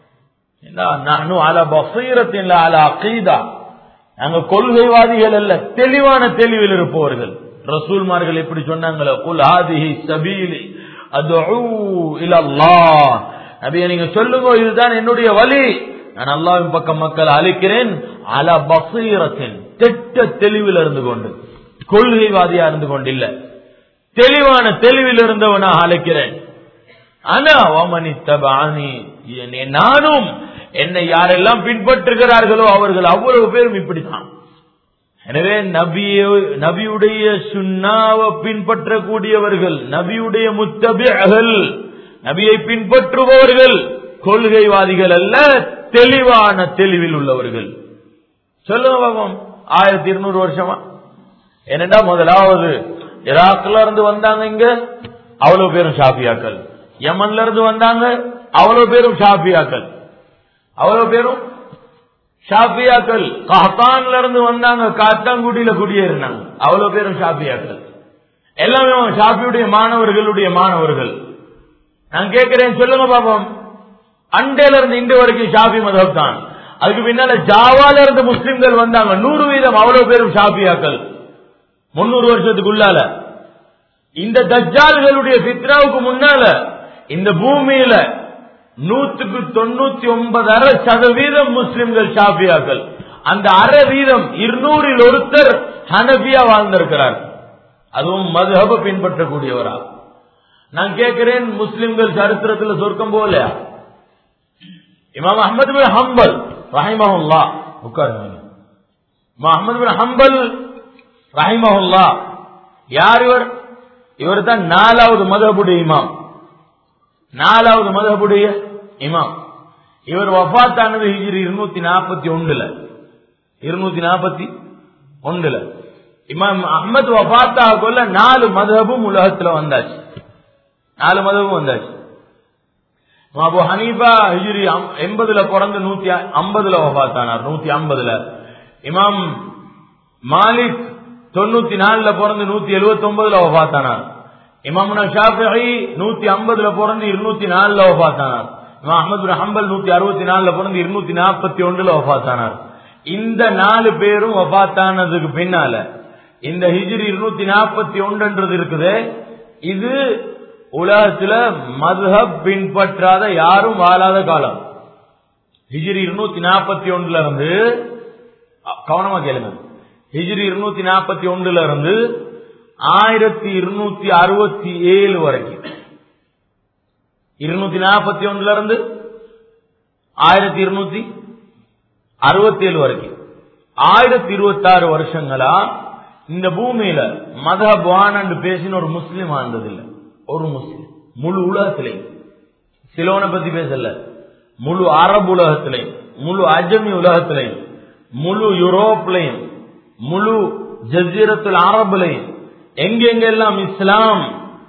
நாங்க கொள்கைவாதிகள் அல்ல, தெளிவான தெளிவில் இருப்பவர்கள். ரசூல்மார்கள் எப்படி சொன்னாங்களோ, குல் ஹாதிஹி சபீலி அத்உ இலல்லாஹ், நபியே நீங்க சொல்லுங்க இதுதான் என்னுடைய வழி, நான் அல்லாஹ்வின் பக்கம் மக்களை அழைக்கிறேன். அலா பஸீரத்தின், தெட்ட தெளிவில் இருந்து கொண்டு, கொள்கைவாதியா இருந்து கொண்டு இல்ல, தெளிவான தெளிவில் இருந்தவனாக அழைக்கிறேன். ஆனா வமனித்தபானி, நானும் என்னை யாரெல்லாம் பின்பற்றுகிறார்களோ அவர்கள் அவ்வளவு பேரும் இப்படித்தான். எனவே நபியை நபியுடைய சுன்னாவை பின்பற்றக்கூடியவர்கள், நபியுடைய முத்தபிகள், நபியை பின்பற்றுபவர்கள் கொள்கைவாதிகள் அல்ல, தெளிவான தெளிவில் உள்ளவர்கள். சொல்லுங்க பாப்போம், ஆயிரத்தி இருநூறு வருஷமா என்னடா? முதலாவது ஈராக்ல இருந்து வந்தாங்க, இங்க அவ்வளவு பேரும் ஷாஃபியாக்கள். யமன்ல இருந்து வந்தாங்க, அவ்வளவு பேரும் ஷாஃபியாக்கள், அவ்வளவு பேரும் ஷாஃபியாக்கள். கஹ்தான்ல இருந்து வந்தாங்க, காத்தாங்குடியில குடியேறினாங்க, அவ்வளவு பேரும் ஷாஃபியாக்கள். எல்லாமே ஷாஃபியுடைய மாணவர்களுடைய மாணவர்கள். நான் கேட்கிறேன், சொல்லுங்க பாப்போம், அண்டையில இருந்து இன்று வரைக்கும் ஷாஃபி மதஹப் தான். அதுக்கு பின்னால ஜாவால இருந்து முஸ்லிம்கள் வந்தாங்க, நூறு வீதம் அவ்வளவு பேரும் ஷாஃபியாக்கள். முன்னூறு வருஷத்துக்குள்ளால இந்த தஜ்ஜால்களுடைய ஃபித்னாவுக்கு முன்னால இந்த பூமியில நூற்றுக்கு தொண்ணூத்தி ஒன்பது அரை சதவீதம் முஸ்லிம்கள் ஷாஃபியாக்கள். அந்த அரை வீதம் இருநூறில் ஒருத்தர் ஹனபியா வாழ்ந்திருக்கிறார், அதுவும் மதுஹப பின்பற்றக்கூடியவரா. நான் கேட்கிறேன், முஸ்லிம்கள் சரித்திரத்தில் சொர்க்கம் போகலையா? இமாம் அஹ்மத் பின் ஹம்பல் ரஹிமஹுல்லாஹ், உட்காருங்க. இமாம் அஹ்மத் பின் ஹம்பல் ரஹிமஹுல்லாஹ் யார் இவர்? இவர் தான் நாலாவது மதஹபுடைய இமாம், நாலாவது மதஹபுடைய இமாம். இவர் வஃபாத்தானது ஹிஜ்ரி இருநூத்தி நாற்பத்தி ஒன்றுல இருநூத்தி நாற்பத்தி ஒன்றுல இமாம் அஹ்மத் வஃபாத்தாக கொள்ள நாலு மதஹபும் உலகத்துல வந்தாச்சு, நாலு மதஹபும் வந்தாச்சு. அபு ஹனீஃபா ஹிஜ்ரி எண்பதுல பிறந்து நூத்தி ஐம்பதுல வஃபாத்தானார், நூத்தி ஐம்பதுல. இமாம் மாலிக் தொண்ணூத்தி நாலுல பிறந்து நூத்தி எழுபத்தி ஒன்பதுல வஃபாத்தானார். இமாம் ஷாஃபிஈ நூத்தி ஐம்பதுல பிறந்து இருநூத்தி நாலுல வஃபாத்தானார். இமாம் அஹ்மத் பின் ஹம்பல் நூத்தி அறுபத்தி நாலுல பிறந்து இருநூத்தி நாற்பத்தி ஒன்றுல வஃபாத்தானார். இந்த நாலு பேரும் வஃபாத்தானதுக்கு பின்னால இந்த ஹிஜ்ரி இருநூத்தி நாற்பத்தி ஒன்றுன்றது இருக்குது, இது உலகத்துல மதுஹப் பின்பற்றாத யாரும் வாழாத காலம். ஹிஜ்ரி இருநூத்தி நாற்பத்தி ஒன்றுல இருந்து, கவனமா கேளுங்க, ஹிஜ்ரி இருநூத்தி நாற்பத்தி ஒன்றுல இருந்து ஆயிரத்தி இருநூத்தி அறுபத்தி ஏழு வரைக்கும், இருநூத்தி நாற்பத்தி ஒன்றுல இருந்து ஆயிரத்தி இருநூத்தி அறுபத்தி ஏழு வரைக்கும் ஆயிரத்தி இருபத்தி ஆறு வருஷங்களா இந்த பூமியில மதஹப் வானன்னு பேசின ஒரு முஸ்லிம் ஆனதில்லை. ஒரு முஸ்லிம் முழு உலகத்திலே, சிலோனை பத்தி பேசல, முழு அரபு உலகத்திலே, முழு அஜமி உலகத்திலே, முழு யூரோப்லையும், முழு ஜசீரத்துல் அரபுலையும், எங்கெங்கெல்லாம் இஸ்லாம்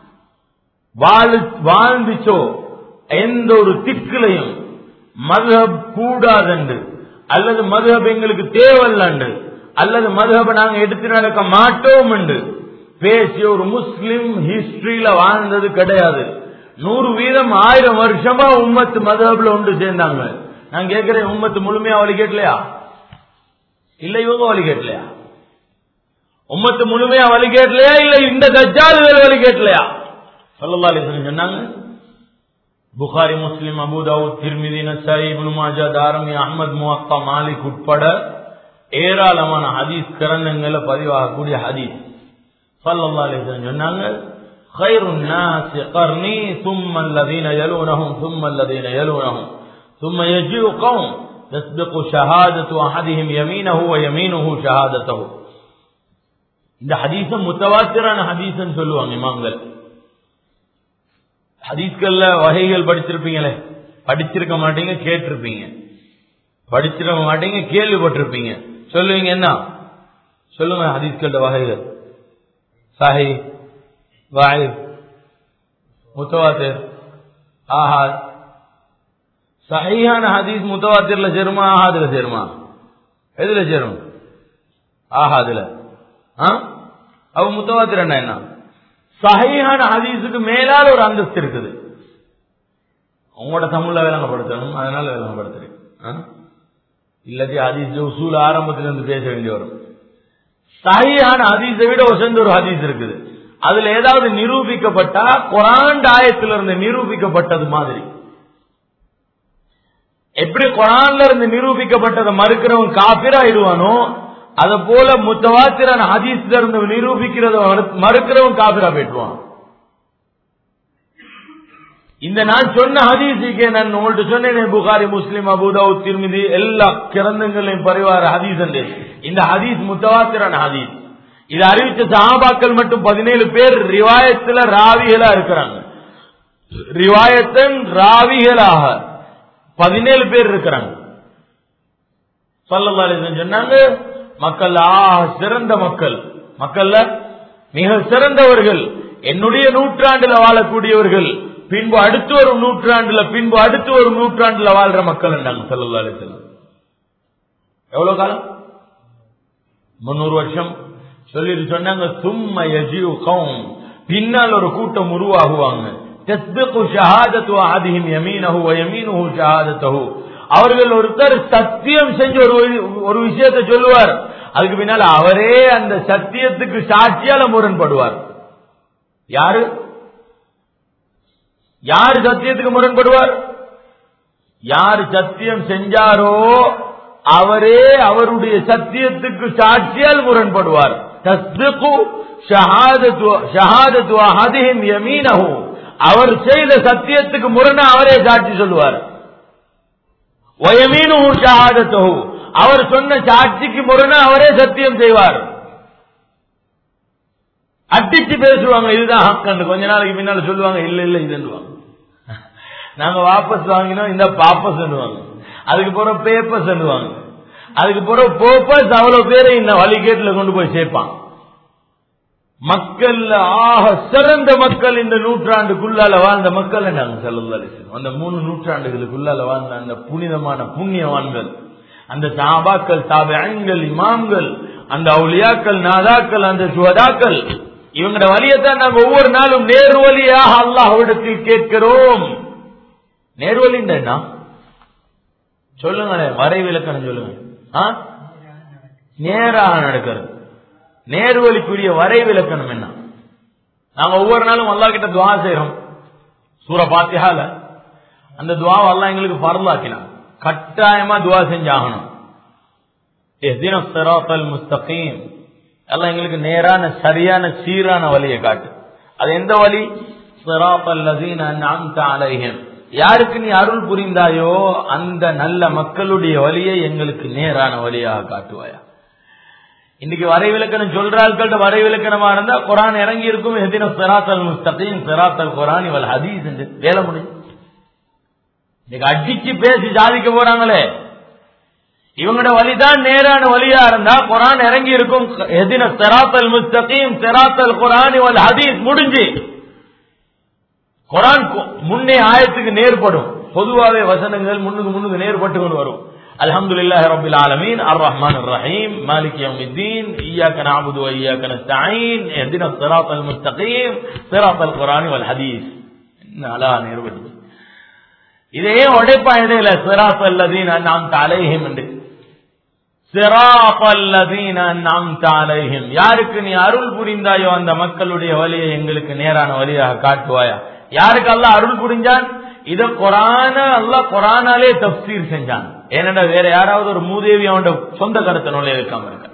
வாழ்ந்துச்சோ எந்த ஒரு திக்கிலையும் மதுஹப் கூடாதென்று, அல்லது மதுஹப் எங்களுக்கு தேவையில்லை, அல்லது மதுஹபை நாங்க எடுத்து நடக்க மாட்டோம் என்று பேசிய ஒரு முஸ்லிம் ஹிஸ்டரியில வாழ்ந்தது கிடையாது. நூறு வீதம் ஆயிரம் வருஷமா உம்மத்து மதுஹப்ல ஒன்று சேர்ந்தாங்க. நான் கேட்கிறேன், உம்மத்து முழுமையா வழி கேட்கலையா? இல்ல இவங்க வழி கேட்கலையா? உம்மத்து முழுமையா வழி கேட்கலையா? இல்ல இந்த தஜ்ஜால்கள் வழி கேட்கலையா? ஸல்லல்லாஹு அலைஹி வஸல்லம் சொன்னாங்க, Bukhari, Muslim, Abu Dawud, Tirmidhi, Nasai, Ibn Majah, Darimi, Ahmad, Muwatta, Malik உட்பட ஏராளமான ஹதீஸ் கிரந்தங்கள்ல பதிவாகக்கூடிய ஹதீஸ். ஸல்லல்லாஹு அலைஹி வஸல்லம் சொன்னாங்க, கைருன் நாஸி கர்னி ثم الذين يلونهم ثم الذين يلونهم ثم يجيء قوم تسبق شهادة أحدهم يمينه ويمينه شهادته. இந்த ஹதீஸும் முத்தவாத்திரான ஹதீஸ்னு சொல்லுவாங்க இமாம்கள். ஹதீஸ்கள்ல வகைகள் படிச்சிருப்பீங்களே, படிச்சிருக்க மாட்டீங்க, கேட்டிருப்பீங்க. படிச்சிருக்க மாட்டீங்க, கேள்விப்பட்டிருப்பீங்க. சொல்லுவீங்க என்ன? சொல்லுங்க ஹதீஸ்களோட வகைகள். சஹீஹ், ضعيف, முத்தவாத்திர், ஆஹாத். சஹீஹான ஹதீஸ் முத்தவாத்திர்ல சேருமா, ஆஹாதுல சேருமா? எதுல சேரும்? ஆஹாதுல. அவ முத்தவாத்திர் என்ன? சஹீஹான ஹதீஸுக்கு மேலால ஒரு அந்தஸ்து இருக்குது. உங்களோட தமிழ்ல விளங்கப்படுத்தணும், அதனால விளங்கப்படுத்துறேன். இல்லாட்டி ஹதீஸ் உசூல் ஆரம்பத்துல இருந்து பேச வேண்டி வரும். சஹீஹான ஹதீஸை விட உசந்த ஒரு ஹதீஸ் இருக்குது. அதுல ஏதாவது நிரூபிக்கப்பட்டா குர்ஆன் ஆயத்திலிருந்து நிரூபிக்கப்பட்டது மாதிரி. எப்படி குர்ஆன்ல இருந்து நிரூபிக்கப்பட்டதை மறுக்கிறவன் காபிர் ஆயிடுவானோ, அத போல முத்தவாத்திரான ஹதீஸ்ல இருந்து நிரூபிக்கிறத மறுக்கிறவன் காபிரா போயிடுவான். இந்த நான் சொன்ன ஹதீஸுக்கே நான் உங்கள்ட்ட சொன்னேன், Bukhari, Muslim, Abu Dawud, Tirmidhi எல்லா கிரந்தங்களையும் பரிவார ஹதீஸ். இந்த ஹதீஸ் முத்தவாத்திரான ஹதீஸ். இது அறிவிச்ச சஹாபாக்கள் மட்டும் பதினேழு பேர் ரிவாயத்துல ராவிகளா இருக்கிறாங்க. ரிவாயத்தன் ராவிகளாக பதினேழு பேர் இருக்கிறாங்க. ஸல்லல்லாஹு அலைஹி வஸல்லம் சொன்னாங்க, மக்கள் ஆக சிறந்த மக்கள், மக்கள்ல மிக சிறந்தவர்கள் என்னுடைய நூற்றாண்டுல வாழக்கூடியவர்கள், பின்பு அடுத்து ஒரு நூற்றாண்டுல பின்பு அடுத்து ஒரு நூற்றாண்டுல வாழ்ற மக்கள் என்றாங்க ஸல்லல்லாஹு அலைஹி வஸல்லம். எவ்வளவு காலம்? முன்னூறு வருஷம் சொல்லிட்டு சொன்னாங்க. சும்ம யஜிஉ கௌம், பின்னால் ஒரு கூட்டம் உருவாகுவாங்க. தஸ்பிகு ஷஹாதத்து அஹதிஹிம் யமீனஹு வ யமீனுஹு ஷஹாதத்துஹு. அவர்கள் ஒருத்தர் சத்தியம் செஞ்ச ஒரு ஒரு விஷயத்தை சொல்லுவார், அதுக்கு பின்னால அவரே அந்த சத்தியத்துக்கு சாட்சியால முரண்படுவார். யாரு யாரு சத்தியத்துக்கு முரண்படுவார்? யார் சத்தியம் செஞ்சாரோ அவரே அவருடைய சத்தியத்துக்கு சாட்சியால் முரண்படுவார். தஸ்பிகு ஷஹாதத்து ஷஹாதத்து அஹதிஹிம் யமீனஹு, அவர் செய்த சத்தியத்துக்கு முரணா அவரே சாட்சி சொல்லுவார். வயமீனுஹு ஷஹாதத்துஹு, அவர் சொன்ன சாட்சிக்கு முரணா அவரே சத்தியம் செய்வார். அடிச்சு பேசுவாங்க, இதுதான் ஹக்கன்னு. கொஞ்ச நாளைக்கு பின்னால சொல்லுவாங்க, இல்ல இல்ல இதுன்னுவாங்க. நாங்க வாபஸ் வாங்கினோம், இந்த பாப்பஸ் சொல்லுவாங்க. அதுக்கு பிறகு பேப்பர்ஸ் சொல்லுவாங்க. அதுக்கு பிறகு போப்பஸ் அவ்வளவு பேரை இந்த வழிகேட்டுல கொண்டு போய் சேர்ப்பான். மக்கள் ஆக சிறந்த மக்கள் இந்த நூற்றாண்டுக்குள்ளால வாழ்ந்த மக்கள் நாங்க ஸல்லல்லாஹு அலைஹி வஸல்லம். அந்த மூணு நூற்றாண்டுகளுக்குள்ளால வாழ்ந்த அந்த புனிதமான புண்ணியவான்கள், அந்த சஹாபாக்கள், தாபிஈன்கள், இமாம்கள், அந்த அவுலியாக்கள், நாதாக்கள், அந்த சுஹதாக்கள், இவங்களோட வழியத்தான் நாங்க ஒவ்வொரு நாளும் நேர்வழியாக அல்லாஹ்விடத்தில் கேட்கிறோம். நேர்வழி என்ன சொல்லுங்களேன், வரை விளக்கணும் சொல்லுங்க. நேராக நடக்கிறது. நேர்வழிக்குரிய வரை விளக்கணும் என்ன? நாங்க ஒவ்வொரு நாளும் அல்லாஹ் கிட்ட துஆ செய்யறோம். சூரா ஃபாத்திஹால அந்த துஆவை அல்லாஹ் எங்களுக்கு ஃபர்லாக்கினான். கட்டாயமா துஆ செஞ்சாகணும். இஹ்தினஸ் ஸிராத்தல் முஸ்தகீம், அல்லாஹ் எங்களுக்கு நேரான சரியான சீரான வழியை காட்டு. அது எந்த வழி? ஸிராத்தல் லஸீன அன்அம்த அலைஹிம், யாருக்கு நீ அருள் புரிந்தாயோ அந்த நல்ல மக்களுடைய வழியை எங்களுக்கு நேரான வழியாக காட்டுவாயா. இன்னைக்கு வரை விளக்கணம் சொல்ற ஆட்கள்ட்ட வரை விளக்கணமா இருந்தா குர்ஆன் இறங்கி இருக்கும். இஹ்தினஸ் ஸிராத்தல் முஸ்தகீம் ஸிராத்தல் குர்ஆனி வல் ஹதீஸ் என்று வேலை முடியும். இன்னைக்கு அடிச்சு பேசி சாதிக்க போறாங்களே, இவங்களோட வழிதான் நேரான வழியா இருந்தா குர்ஆன் இறங்கி இருக்கும். இஹ்தினஸ் ஸிராத்தல் முஸ்தகீம் ஸிராத்தல் குர்ஆனி வல் ஹதீஸ் முடிஞ்சு. குர்ஆன் முன்னே ஆயத்துக்கு நேர்படும். பொதுவாவே வசனங்கள் முன்னுக்கு முன்னுக்கு நேர்பட்டு கொண்டு வரும். அல்ஹம்துலில்லாஹி ரப்பில் ஆலமீன், அர் ரஹ்மானிர் ரஹீம், மாலிகி யௌமித்தீன், இய்யாக நஅபுது வ இய்யாக நஸ்தஈன், இஹ்தினஸ் ஸிராத்தல் முஸ்தகீம் ஸிராத்தல் குர்ஆனி வல் ஹதீஸ். நல்லா நேர்பட்டு. இதே உடைப்பா இடையில ஸிராத்தல் லஸீன அன்அம்த அலைஹிம் என்று. ஸிராத்தல் லஸீன அன்அம்த அலைஹிம், யாருக்கு நீ அருள் புரிந்தாயோ அந்த மக்களுடைய வழியை எங்களுக்கு நேரான வழியாக காட்டுவாயா. யாருக்கு அல்லாஹ் அருள் புரிஞ்சான்? இத குர்ஆன அல்லாஹ் குர்ஆனாலே தஃப்சீர் செஞ்சான். ஏனென்றா வேற யாராவது ஒரு மூதேவி அவனோட சொந்த கருத்தை நுழைய வைக்காம இருக்க.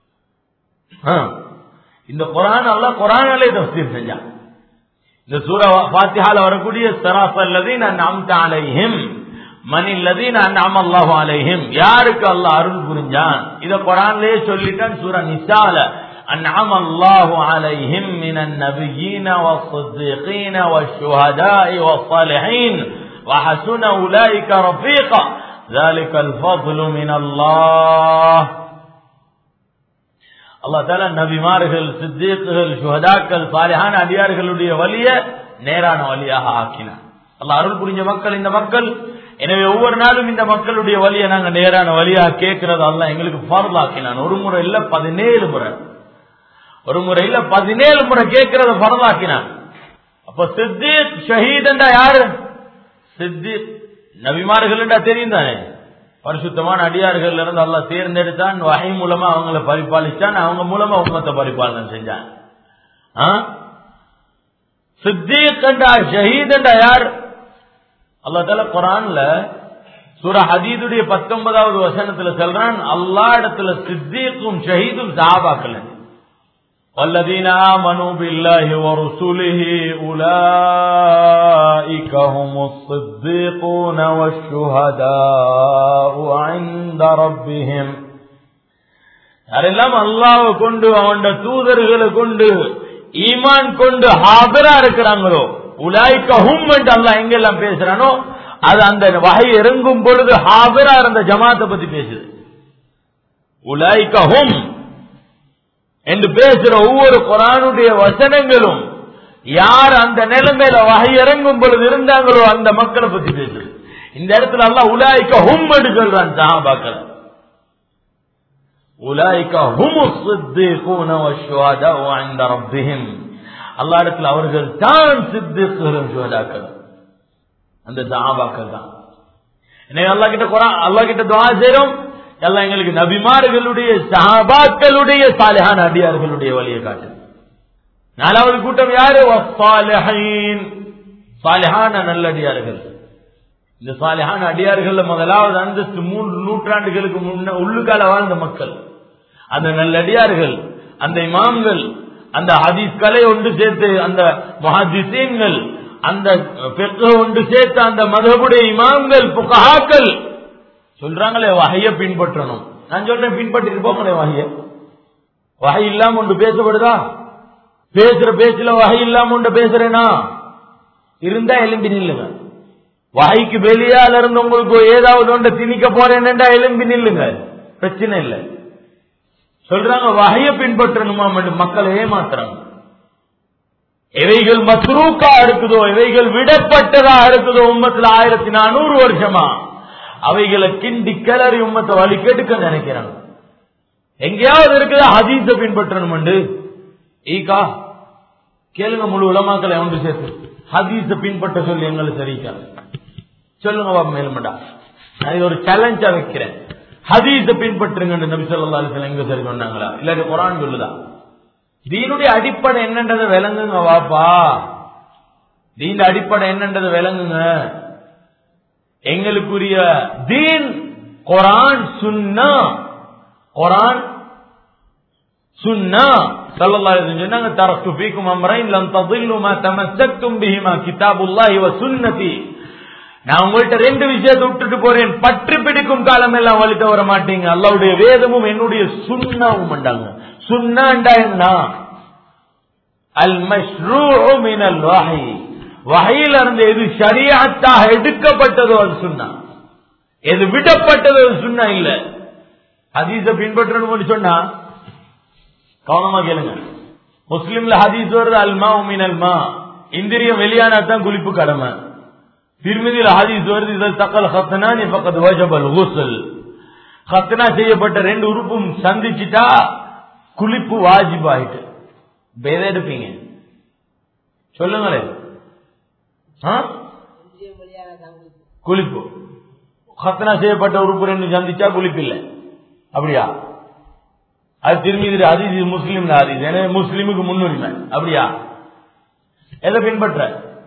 இந்த குர்ஆன் அல்லாஹ் குர்ஆனாலே தஃப்சீர் செஞ்சான். இந்த சூரா ஃபாத்திஹால வரக்கூடிய ஸிராத்தல் லஸீன அன்அம்த அலைஹிம், மனில் லஸீன அன்அம அல்லாஹு அலைஹிம், யாருக்கு அல்லாஹ் அருள் புரிஞ்சான். இத குர்ஆன்லயே சொல்லிட்டான். சூரா நிசால أنعم الله عليهم من النبيين والصديقين والشهداء والصالحين وحسن أولئك رفيقا ذلك الفضل من الله. Allah Taala நபிமார்கள், சித்திகள், சுஹதாக்கள், சாலிஹான அடியார்களுடைய வழியை நேரான வழியாக ஆக்கினார். அல்லாஹ் அருள் புரிஞ்ச மக்கள் இந்த மக்கள். எனவே ஒவ்வொரு நாளும் இந்த மக்களுடைய வழியை நாங்க நேரான வழியாக கேட்கிறது அல்லாஹ் எங்களுக்கு ஃபர்ல் ஆக்கினான். ஒரு முறை இல்ல, பதினேழு முறை. ஒரு முறையில பதினேழு முறை கேட்கிறத பரவாக்கினான். அப்ப சித்திக் ஷஹீத் என்றா யாரு? சித்திக் நபிமார்கள் என்றா தெரியும் தானே, பரிசுத்தமான அடியார்கள் இருந்து அல்லாஹ் தேர்ந்தெடுத்தான், வஹி மூலமா அவங்களை பரிபாலிச்சான், அவங்க மூலமா உம்மத்தை பரிபாலனம் செஞ்சான். சித்திக் என்றா ஷஹீத் என்றா யார்? அல்லாஹ் தஆலா குர்ஆன்ல சூரா ஹதீதுடைய பத்தொன்பதாவது வசனத்துல சொல்றான், அல்லாஹ் இடத்துல சித்திக்கும் ஷஹீதும் சஹாபாக்கள். والذين آمنوا بالله ورسله أولئك هم الصديقون والشهداء عند ربهم. யாரெல்லாம் அல்லாஹ்வை கொண்டு அவனுடைய தூதர்களை கொண்டு ஈமான் கொண்டு ஹாதிரா இருக்கிறாங்களோ, உலாயிக ஹும் என்று அல்லாஹ் எங்கெல்லாம் பேசுறானோ அது அந்த வஹி இறங்கும் பொழுது ஹாதிரா இருந்த ஜமாத்தை பத்தி பேசுது. உலாயிக ஹும் என்று பேசுற ஒவ்வொரு குர்ஆனுடைய வசனங்களும் யார் அந்த நிலைமையில வஹி இறங்கும் பொழுது இருந்தாங்களோ அந்த மக்களை பத்தி பேசுது. இந்த இடத்துல அல்லாஹ் உலாயிக ஹும் என்று சொல்றான் சஹாபாக்கள். உலாயிக ஹுமுஸ் ஸித்தீகூன வஷ்ஷுஹதாஉ இன்த ரப்பிஹிம். அல்லாஹ் இடத்துல அவர்கள் தான் சித்திக்குகளும் ஷுஹதாக்கள், அந்த சஹாபாக்கள் தான். இன்னைக்கு அல்லாஹ் கிட்ட குர்ஆன் அல்லாஹ் கிட்ட துஆ செய்றோம், அல்லாஹ் எங்களுக்கு நபிமார்களுடைய சஹாபாக்களுடைய சாலிஹான அடியார்களுடைய வழியை காட்டு. நாலாவது கூட்டம் யாரு? வஸ்ஸாலிஹீன், சாலிஹான நல்லடியார்கள். இந்த சாலிஹான அடியார்கள் முதலாவது அந்தஸ்து மூன்று நூற்றாண்டுகளுக்கு முன்ன உள்ளுக்கால வாழ்ந்த மக்கள், அந்த நல்லடியார்கள், அந்த இமாம்கள், அந்த ஹதீஸ் கலை ஒன்று சேர்த்து அந்த முஹத்திஸீன்கள், அந்த ஃபிக்ஹ் ஒன்று சேர்த்து அந்த மذஹபுடைய இமாம்கள், ஃபுகஹாக்கள் சொல்றாங்களே வஹியை பின்பற்றணும். நான் சொல்றேன் பின்பற்றிட்டு போங்களே வஹியை. வஹி இல்லாம ஒன்று பேசப்படுதா? பேசுற பேச்சுல வஹி இல்லாம ஒன்று பேசுறேனா? இருந்தா எலும்பி நில்லுங்க. வஹிக்கு வெளியால இருந்து உங்களுக்கு ஏதாவது ஒன்று திணிக்க போறேன்னா எலும்பி நில்லுங்க, பிரச்சனை இல்லை. சொல்றாங்க வஹியை பின்பற்றணுமா, மக்களை ஏமாத்துறாங்க. எவைகள் மத்ரூக்கா இருக்குதோ, எவைகள் விடப்பட்டதா இருக்குதோ உம்மத்துல ஆயிரத்தி நானூறு வருஷமா அவைகளை கிண்டி கிளறி உம்மத்தை வழி கெடுக்க நினைக்கிறாங்க. எங்கேயாவது இருக்குதா ஹதீஸை பின்பற்றணும் ஈகா கேளுங்க. முழு உலமாக்களை ஒன்று சேர்த்து ஹதீஸை பின்பற்ற சொல்லி எங்களை சரிக்கா சொல்லுங்க பாப்பா. மேல்மடா நான் ஒரு சேலஞ்சா வைக்கிறேன், ஹதீஸை பின்பற்றுங்க. நபி ஸல்லல்லாஹு அலைஹி வஸல்லம் எங்க சரி சொன்னாங்களா? இல்லாட்டி குர்ஆன் சொல்லுதா? தீனுடைய அடிப்படை என்னன்றதை விளங்குங்க வாப்பா. தீன் அடிப்படை என்னன்றதை விளங்குங்க. எங்களுக்குரிய தீன் குர்ஆன் சுன்னா. குர்ஆன் சுன்னா. ஸல்லல்லாஹு அலைஹி வஸல்லம் சொன்னாங்க, தரக்து ஃபீக்கும் அம்ரைன் லம் தضلوا ما تمسكتم بهما كتاب الله وسنتي. நான் உங்கள்ட்ட ரெண்டு விஷயத்தை விட்டுட்டு போறேன், பற்று பிடிக்கும் காலம் எல்லாம் வழி தவற மாட்டீங்க. அல்லாஹ்வுடைய வேதமும் என்னுடைய சுன்னாவும் பண்ணாங்க. சுன்னாண்டா என்ன? அல் மஷ்ரூஉ மினல் வஹி. வஹியில இருந்து எது ஷரீஅத்தாக எடுக்கப்பட்டதோ அது சுன்னா, எது விடப்பட்டதோ அது சுன்னா இல்ல. ஹதீஸை பின்பற்றணும்னு சொன்னா கவனமா கேளுங்க. முஸ்லிம்ல ஹதீஸ் வருது, அல் மாஉ மினல் மா, இந்திரியம் வெளியானா தான் குளிப்பு கடமை. திர்மிதில ஹதீஸ் வருது, இதல் தக்கல் ஹத்னானி ஃபக்கத் வஜபல் குஸ்ல். ஹத்னா செய்யப்பட்ட ரெண்டு உறுப்பும் சந்திச்சிட்டா குளிப்பு வாஜிப் ஆயிட்டு. எதை எடுப்பீங்க சொல்லுங்களே? குளிப்பு. ஹத்னா செய்யப்பட்ட உறுப்பு ரெண்டு சந்திச்சா குளிப்பு இல்லை, அப்படியா? அது திரும்பி ஹதீஸ் முஸ்லிம் ஹதீஸ், எனவே முஸ்லிமுக்கு முன்னுரிமை, அப்படியா? எதை பின்பற்ற?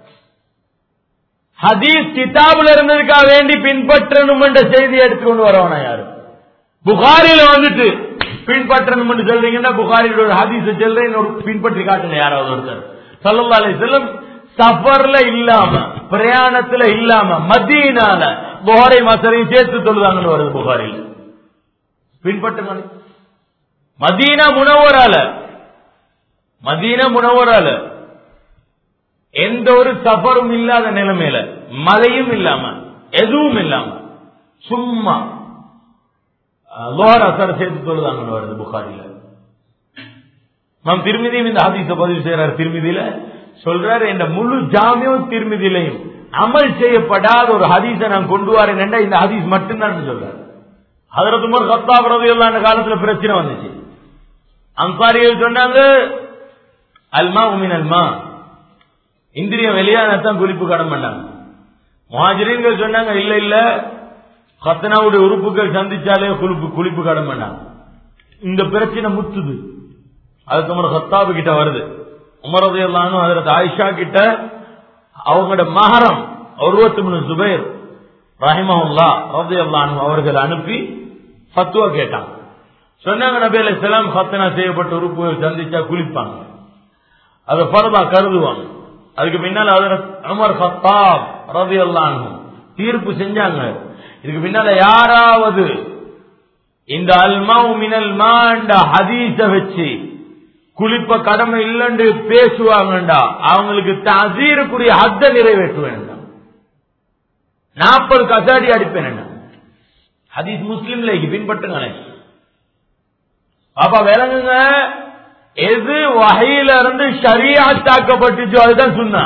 ஹதீஸ் கிதாபுல இருந்ததுக்காக வேண்டி பின்பற்றணும் என்ற செய்தி எடுத்துக்கொண்டு வரவனா யாரு? புகாரில வந்துட்டு பின்பற்றணும் என்று சொல்றீங்கன்னா புகாரியோட ஒரு ஹதீஸ் சொல்றேன், பின்பற்றி காட்டுங்க யாராவது ஒருத்தர். ஸல்லல்லாஹு அலைஹி வஸல்லம் சஃபர்ல இல்லாம, பிரயாணத்துல இல்லாம மதீனால புகாரி மசரையும் சேர்த்து தொழுதாங்கன்னு வருது புகாரில. பின்பற்றுங்க. மதீனா முனவரால, மதீனா முனவரால எந்த ஒரு சஃபரும் இல்லாத நிலைமையில, மழையும் இல்லாம எதுவும் இல்லாம சும்மா லோஹர் அசர் சேர்த்து தொழுதாங்கன்னு வருது புகாரில. நாம் திருமிதியும் இந்த ஹதீஸை பதிவு செய்யறாரு. திருமிதியில சொல்றாரு, இந்த முழு ஜாமியும் திருமிதியிலையும் அமல் செய்யப்படாத ஒரு ஹதீஸை நான் கொண்டு வரேன், இந்த ஹதீஸ் மட்டும்தான் சொல்றாரு. ஹஜ்ரத் உமர் கத்தாப் ரலியல்லாஹு அன்ஹு காலத்துல பிரச்சனை வந்துச்சு. அன்சாரிகள் சொன்னாங்க அல்மா உமின் அல்மா, இந்திரியம் வெளியானதான் குளிப்பு கடன் பண்ணாங்க. முஹாஜிரீன்கள் சொன்னாங்க இல்ல இல்ல கத்னாவுடைய உறுப்புகள் சந்திச்சாலே குளிப்பு குளிப்பு கடன் பண்ணாங்க. இந்த பிரச்சனை முத்துது. அதுக்கு உமர் கத்தாபு கிட்ட வருது. உமர் ரலியல்லாஹு அன்ஹு ஹஜ்ரத் ஆயிஷா கிட்ட அவங்களோட மஹரம் உர்வத் இப்னு ஜுபைர் ரஹிமஹுல்லாஹ் ரலியல்லாஹு அன்ஹு அவர்கள் அனுப்பி ஃபத்வா கேட்டாங்க. சொன்னாங்க நபி அலைஹிஸ்ஸலாம் கத்னா செய்யப்பட்ட உறுப்புகள் சந்திச்சா குளிப்பாங்க, அதை ஃபர்தா கருதுவாங்க. அதுக்கு பின்னால ஹஜ்ரத் உமர் கத்தாப் ரலியல்லாஹு அன்ஹு தீர்ப்பு செஞ்சாங்க, இதுக்கு பின்னால யாராவது இந்த அல்மா மினல் மா என்ற ஹதீஸ வச்சு குளிப்ப கடமை இல்லைன்னு பேசுவாங்கண்டா அவங்களுக்கு தஸீருக்குரிய ஹத்த நிறைவேற்ற வேண்டாம், நாற்பது கசாடி அடிப்பேன். ஹதீஸ் முஸ்லிம்ல பின்பற்றுங்களேன். அப்ப விளங்குங்க, எது வஹீல இருந்து ஷரீஅத்தாக்கப்பட்டுச்சோ அதுதான் சுன்னா.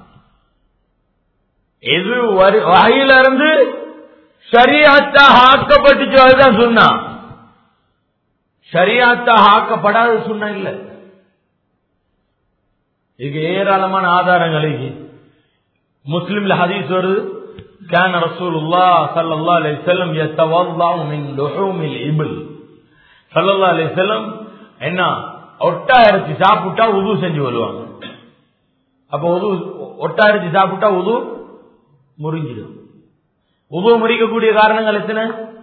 எது வஹீல இருந்து ஷரீஅத்தாக ஆக்கப்பட்டுச்சோ அதுதான் சுன்னா. ஷரீஅத்தாக ஆக்கப்படாத சுன்னா இல்ல. இதுக்கு ஏராளமான ஆதாரங்கள். முஸ்லிம்ல ஹதீஸ் வருது, كان رسول الله صلى الله عليه وسلم يتوضا من لحوم الابل. صلى الله عليه وسلم என்ன ஒட்டாயிரத்தி சாப்பிட்டா உது செஞ்சு வருவாங்க. அப்ப உது ஒட்டாயிரத்தி சாப்பிட்டா உது முறிஞ்சிடும். உது முறிக்கக்கூடிய காரணங்கள் எத்தனை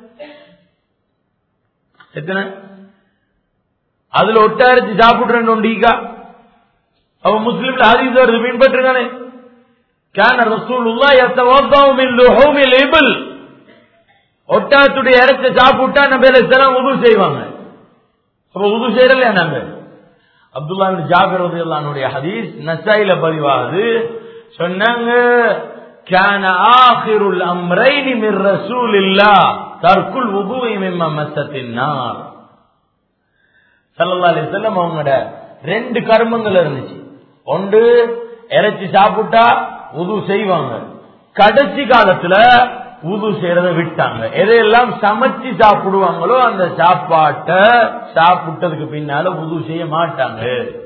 எத்தனை அதுல ஒட்டாயிரத்தி சாப்பிடுறேன் ஒண்டிக்கா. அப்ப முஸ்லிம்ல ஹதீஸ் வருது, பின்பற்றுங்களே. كان رسول الله يتوضا من لحوم الابل. ஒட்டகத்துடைய இறைச்சி சாப்பிட்டா நபி அலைஹிஸ்ஸலாம் உது செய்வாங்க. அப்ப உது செய்யறல நாங்க. அப்துல்லாஹ் இப்னு ஜாபிர் ரலியல்லாஹு அன்ஹுடைய ஹதீஸ் நஸாயில பதிவாகுது. சொன்னாங்க كان آخر الأمرين من رسول الله ترك الوضوء مما مست النار. ஸல்லல்லாஹு அலைஹி வஸல்லம் அவங்களோட ரெண்டு கர்மங்கள் இருந்துச்சு. ஒன்று இறைச்சி சாப்பிட்டா உது செய்வாங்க, கடைசி காலத்துல உது செய்யறத விட்டாங்க. எதையெல்லாம் சமைச்சு சாப்பிடுவாங்களோ அந்த சாப்பாட்டை சாப்பிட்டதுக்கு பின்னால உது செய்ய மாட்டாங்க.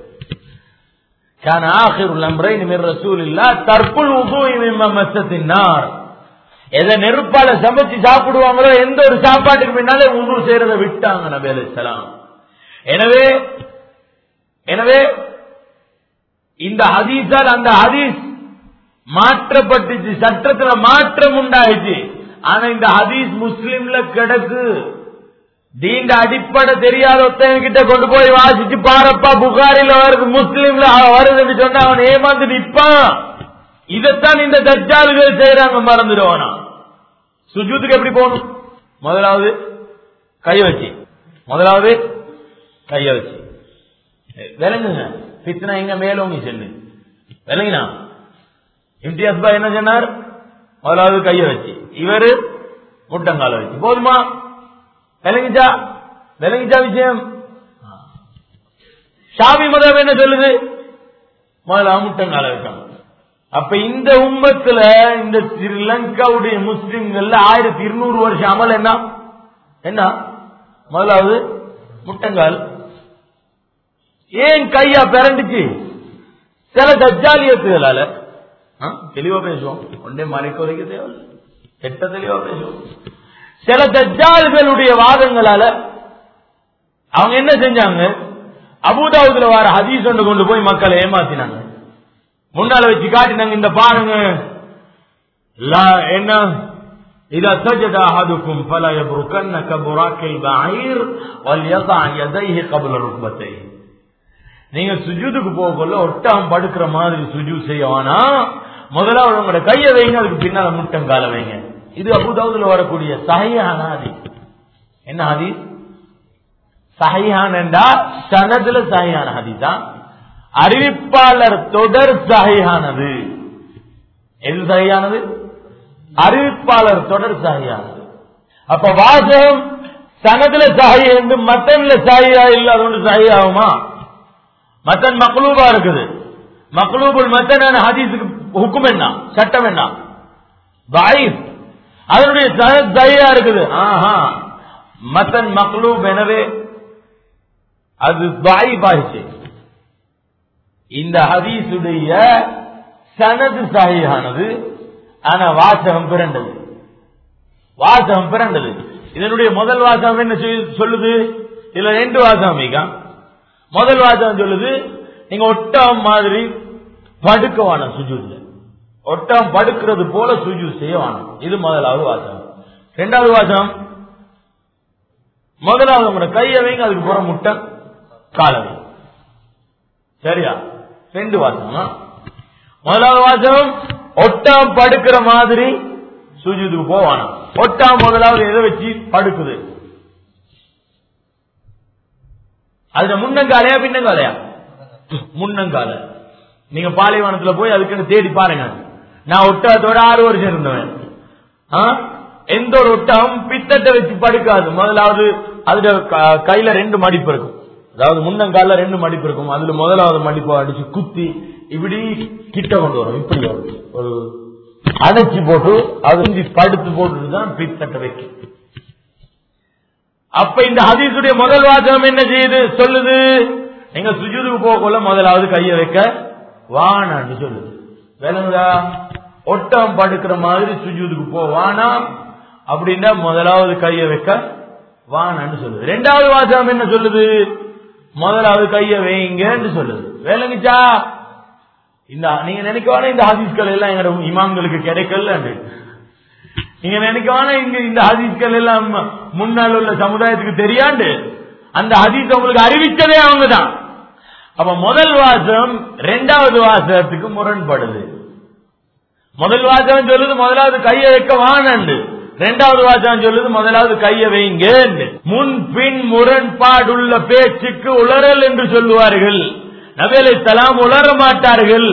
كان آخر الأمرين من رسول الله ترك الوضوء مما مست النار. எதை நெருப்பால சமைச்சு சாப்பிடுவாங்களோ எந்த ஒரு சாப்பாட்டுக்கு பின்னால உது செய்யறத விட்டாங்க நபி அலைஹிஸ்ஸலாம். எனவே எனவே இந்த ஹதீஸால் அந்த ஹதீஸ் மாற்றப்பட்டுச்சு, சட்டத்துல மாற்றம் உண்டாயிச்சு. ஆனா இந்த ஹதீஸ் முஸ்லிம்ல கிடக்கு. தீண்ட அடிப்படை தெரியாத ஒருத்தன் கிட்ட கொண்டு போய் வாசிச்சு பாரப்பா, புகாரில வருது முஸ்லிம்ல வருதுன்னு சொன்னா அவன் ஏமாந்து நிப்பான். இதைத்தான் இந்த தஜ்ஜால்கள் செய்யறாங்க, மறந்துடுவானா. சுஜூதுக்கு எப்படி போகணும்? முதலாவது கைய வச்சு முதலாவது கைய வச்சு விளங்குங்க. பித்னா எங்க மேலோங்கி சென்று விளங்கினா இம்தியாஸ் பாய் என்ன சொன்னார்? முதலாவது கைய வச்சு, இவரு முட்டங்கால வச்சு. போதுமா? விளங்கிச்சா? விளங்கிச்சா விஷயம்? ஷாபி மதம் என்ன சொல்லுது? முதலாவது முட்டங்கால வச்சாங்க. அப்ப இந்த உம்மத்துல இந்த ஸ்ரீலங்காவுடைய முஸ்லிம்கள் ஆயிரத்தி இருநூறு வருஷம் அமல் என்ன என்ன முதலாவது முட்டங்கால். ஏன் கையா பிறண்டுச்சு? சில தஜ்ஜாலியத்துகளால. தெளிவா பேசுவோம், ஒன்றே மறைக்க வரைக்க தேவையில்லை, எட்ட தெளிவா பேசுவோம். சில தஜ்ஜால்களுடைய வாதங்களால அவங்க என்ன செஞ்சாங்க? அபூதாவுதுல வர ஹதீஸ் ஒன்று கொண்டு போய் மக்களை ஏமாத்தினாங்க. முன்னால வச்சு காட்டினாங்க, இந்த பாருங்க என்ன, இதா சஜத அஹதுக்கும் ஃபலா யப்ருகன்ன கபுராக்கில் பஈர் வல்யதா யதைஹி கப்ல ருக்பத்தைஹி. நீங்க சுஜூதுக்கு போகல ஒட்டகம் படுக்கிற மாதிரி சுஜூத் செய்யவானா, முதலாவது உங்களோட கையை வைங்க, அதுக்கு பின்னால முட்டங்கால வைங்க. இது அபூதாவுதுல வரக்கூடிய சஹீஹான ஹதீஸ். என்ன ஹதீஸ்? சஹீஹான என்றா சனதுல சஹீஹான ஹதீஸா? அறிவிப்பாளர் தொடர் சஹீஹானது. எது சஹீஹானது? அறிவிப்பாளர் தொடர் சஹீஹானது. அப்ப வாசகம் சனதுல சஹீஹ் என்று மத்தன்ல சஹீஹா இல்ல, அது ஒன்று சஹீஹ் ஆகுமா? மத்தன் மக்லூபா இருக்குது. மக்லூபுல் மத்தனான ஹதீஸுக்கு ஹுக்கும் என்ன, சட்டம் என்ன? தஈஃப். அதனுடைய சனத் சஹீஹா இருக்குது. ஆஹா, மத்தன் மக்லூப். எனவே அது தாயிபாயிச்சு. இந்த ஹதீஸுடைய சனது சஹீஹானது, ஆனா வாசகம் பிறண்டது. வாசகம் பிறண்டது. இதனுடைய முதல் வாசகம் என்ன சொல்லுது? இதுல ரெண்டு வாசகம் மிக. முதல் வாசகம் சொல்லுது, நீங்க ஒட்டகம் மாதிரி படுக்கவான சுஜூத்ல, ஒட்டகம் படுக்கிறது போல சுஜூத் செய்யவான. இது முதலாவது வாசகம். இரண்டாவது வாசகம், முதலாவது உங்களோட கையை வைங்க, அதுக்கு போற முட்டை காலவை. சரியா? ரெண்டு வாசகம். முதலாவது வாசகம், ஒட்டகம் படுக்கிற மாதிரி சுஜூதுக்கு போவான. ஒட்டகம் முதலாவது எதை வச்சு படுக்குது? அதுல முன்னங்காலையா பின்னங்காலையா? முன்னங்கால. நீங்க பாலைவனத்துல போய் அதுக்குன்னு தேடி பாருங்க. நான் ஒட்டகத்தோட ஆறு வருஷம் இருந்தவன். எந்த ஒரு ஒட்டகம் பித்தத்தை வச்சு படுக்காது. முதலாவது அதுல கையில ரெண்டு மடிப்பு இருக்கும், அதாவது முன்னங்கால ரெண்டு மடிப்பு இருக்கும். அதுல முதலாவது மடிப்பை அடிச்சு குத்தி இப்படி கிட்ட கொண்டு வரும். இப்படி ஒரு அடைச்சி போட்டு அது படுத்து போட்டுதான் பித்தத்தை வைக்கும். அப்ப இந்த ஹதீஸுடைய முதல் வாசகம் என்ன செய்யுது? சொல்லுது, நீங்க சுஜூதுக்கு போகல முதலாவது கையை வைக்க வானான்னு சொல்லுது. வேணுங்களா? ஒட்டம் படுக்கிற மாதிரி சுஜூதுக்கு போ வானா அப்படின்னா முதலாவது கையை வைக்க வானான்னு சொல்லுது. ரெண்டாவது வாசகம் என்ன சொல்லுது? முதலாவது கையை வைங்கன்னு சொல்லுது. வேலைங்கச்சா? இந்த நீங்க நினைக்கவான இந்த ஹதீஸ்கள் எல்லாம் எங்க இமாம்களுக்கு கிடைக்கல. நீங்க நினைக்கவான இங்க இந்த ஹதீஸ்கள் எல்லாம் முன்னால் உள்ள சமுதாயத்துக்கு தெரியாண்டு அந்த ஹதீஸ் உங்களுக்கு அறிவிச்சதே அவங்கதான். அப்ப முதல் வாசகம் ரெண்டாவது வாசகத்துக்கு முரண்படுது. முதல் வாசகம் சொல்லுது முதலாவது கையை வைக்க வானண்டு, ரெண்டாவது வாசகம் சொல்லுது முதலாவது கையை வைங்க. முன் பின் முரண்பாடுள்ள பேச்சுக்கு உளறல் என்று சொல்லுவார்கள். நபி அலைஹிஸ்ஸலாம் உளர மாட்டார்கள்.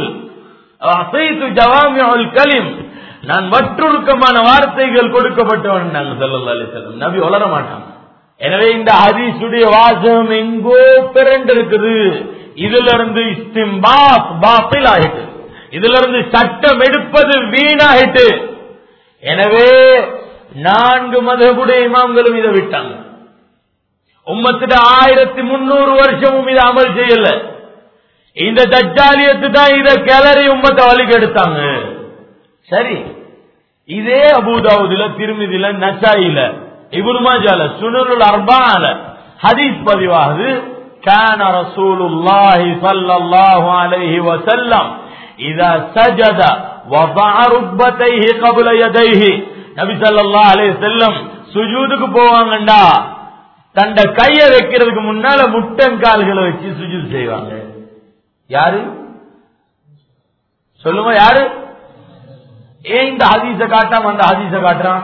நான் வற்றுருக்கமான வார்த்தைகள் கொடுக்கப்பட்டவன் ஸல்லல்லாஹு அலைஹி வஸல்லம். நபி உளர மாட்டாங்க. எனவே இந்த ஹதீஸுடைய வாசகம் எங்கோ பிறண்டு இருக்குது. இதுல இருந்து இஸ்திம்பாத் பாத்தில் ஆயிட்டு, இதுல இருந்து சட்டம் எடுப்பது வீணாயிட்டு. எனவே நான்கு மதகுடைய இமாம்களும் இதை விட்டாங்க. உம்மத்திட்ட ஆயிரத்தி முன்னூறு வருஷமும் இதை அமல் செய்யல. இந்த தஜ்ஜாலியத்து தான் இதை கிளறி உம்மத்தை வழிக்கு எடுத்தாங்க. சரி, இதே அபூதாவுதுல, திருமிதில, நசாயில, இப்னு மாஜால, சுனனுல் அர்பால ஹதீஸ் பதிவாகுது. கான ரசூலுல்லாஹி ஸல்லல்லாஹு அலைஹி வஸல்லம் இதா சஜத வதஅ ருக்பதைஹி قبل யதைஹி. நபி ஸல்லல்லாஹு அலைஹி வஸல்லம் சுஜூதுக்கு போவாங்கண்டா தண்ட கையை வைக்கிறதுக்கு முன்னால முட்டங்கால்களை வச்சு சுஜூத் செய்வாங்க. யாரு சொல்லுங்க? யாரு? ஏன் இந்த ஹதீஸ காட்டாம அந்த ஹதீஸ காட்டுறான்?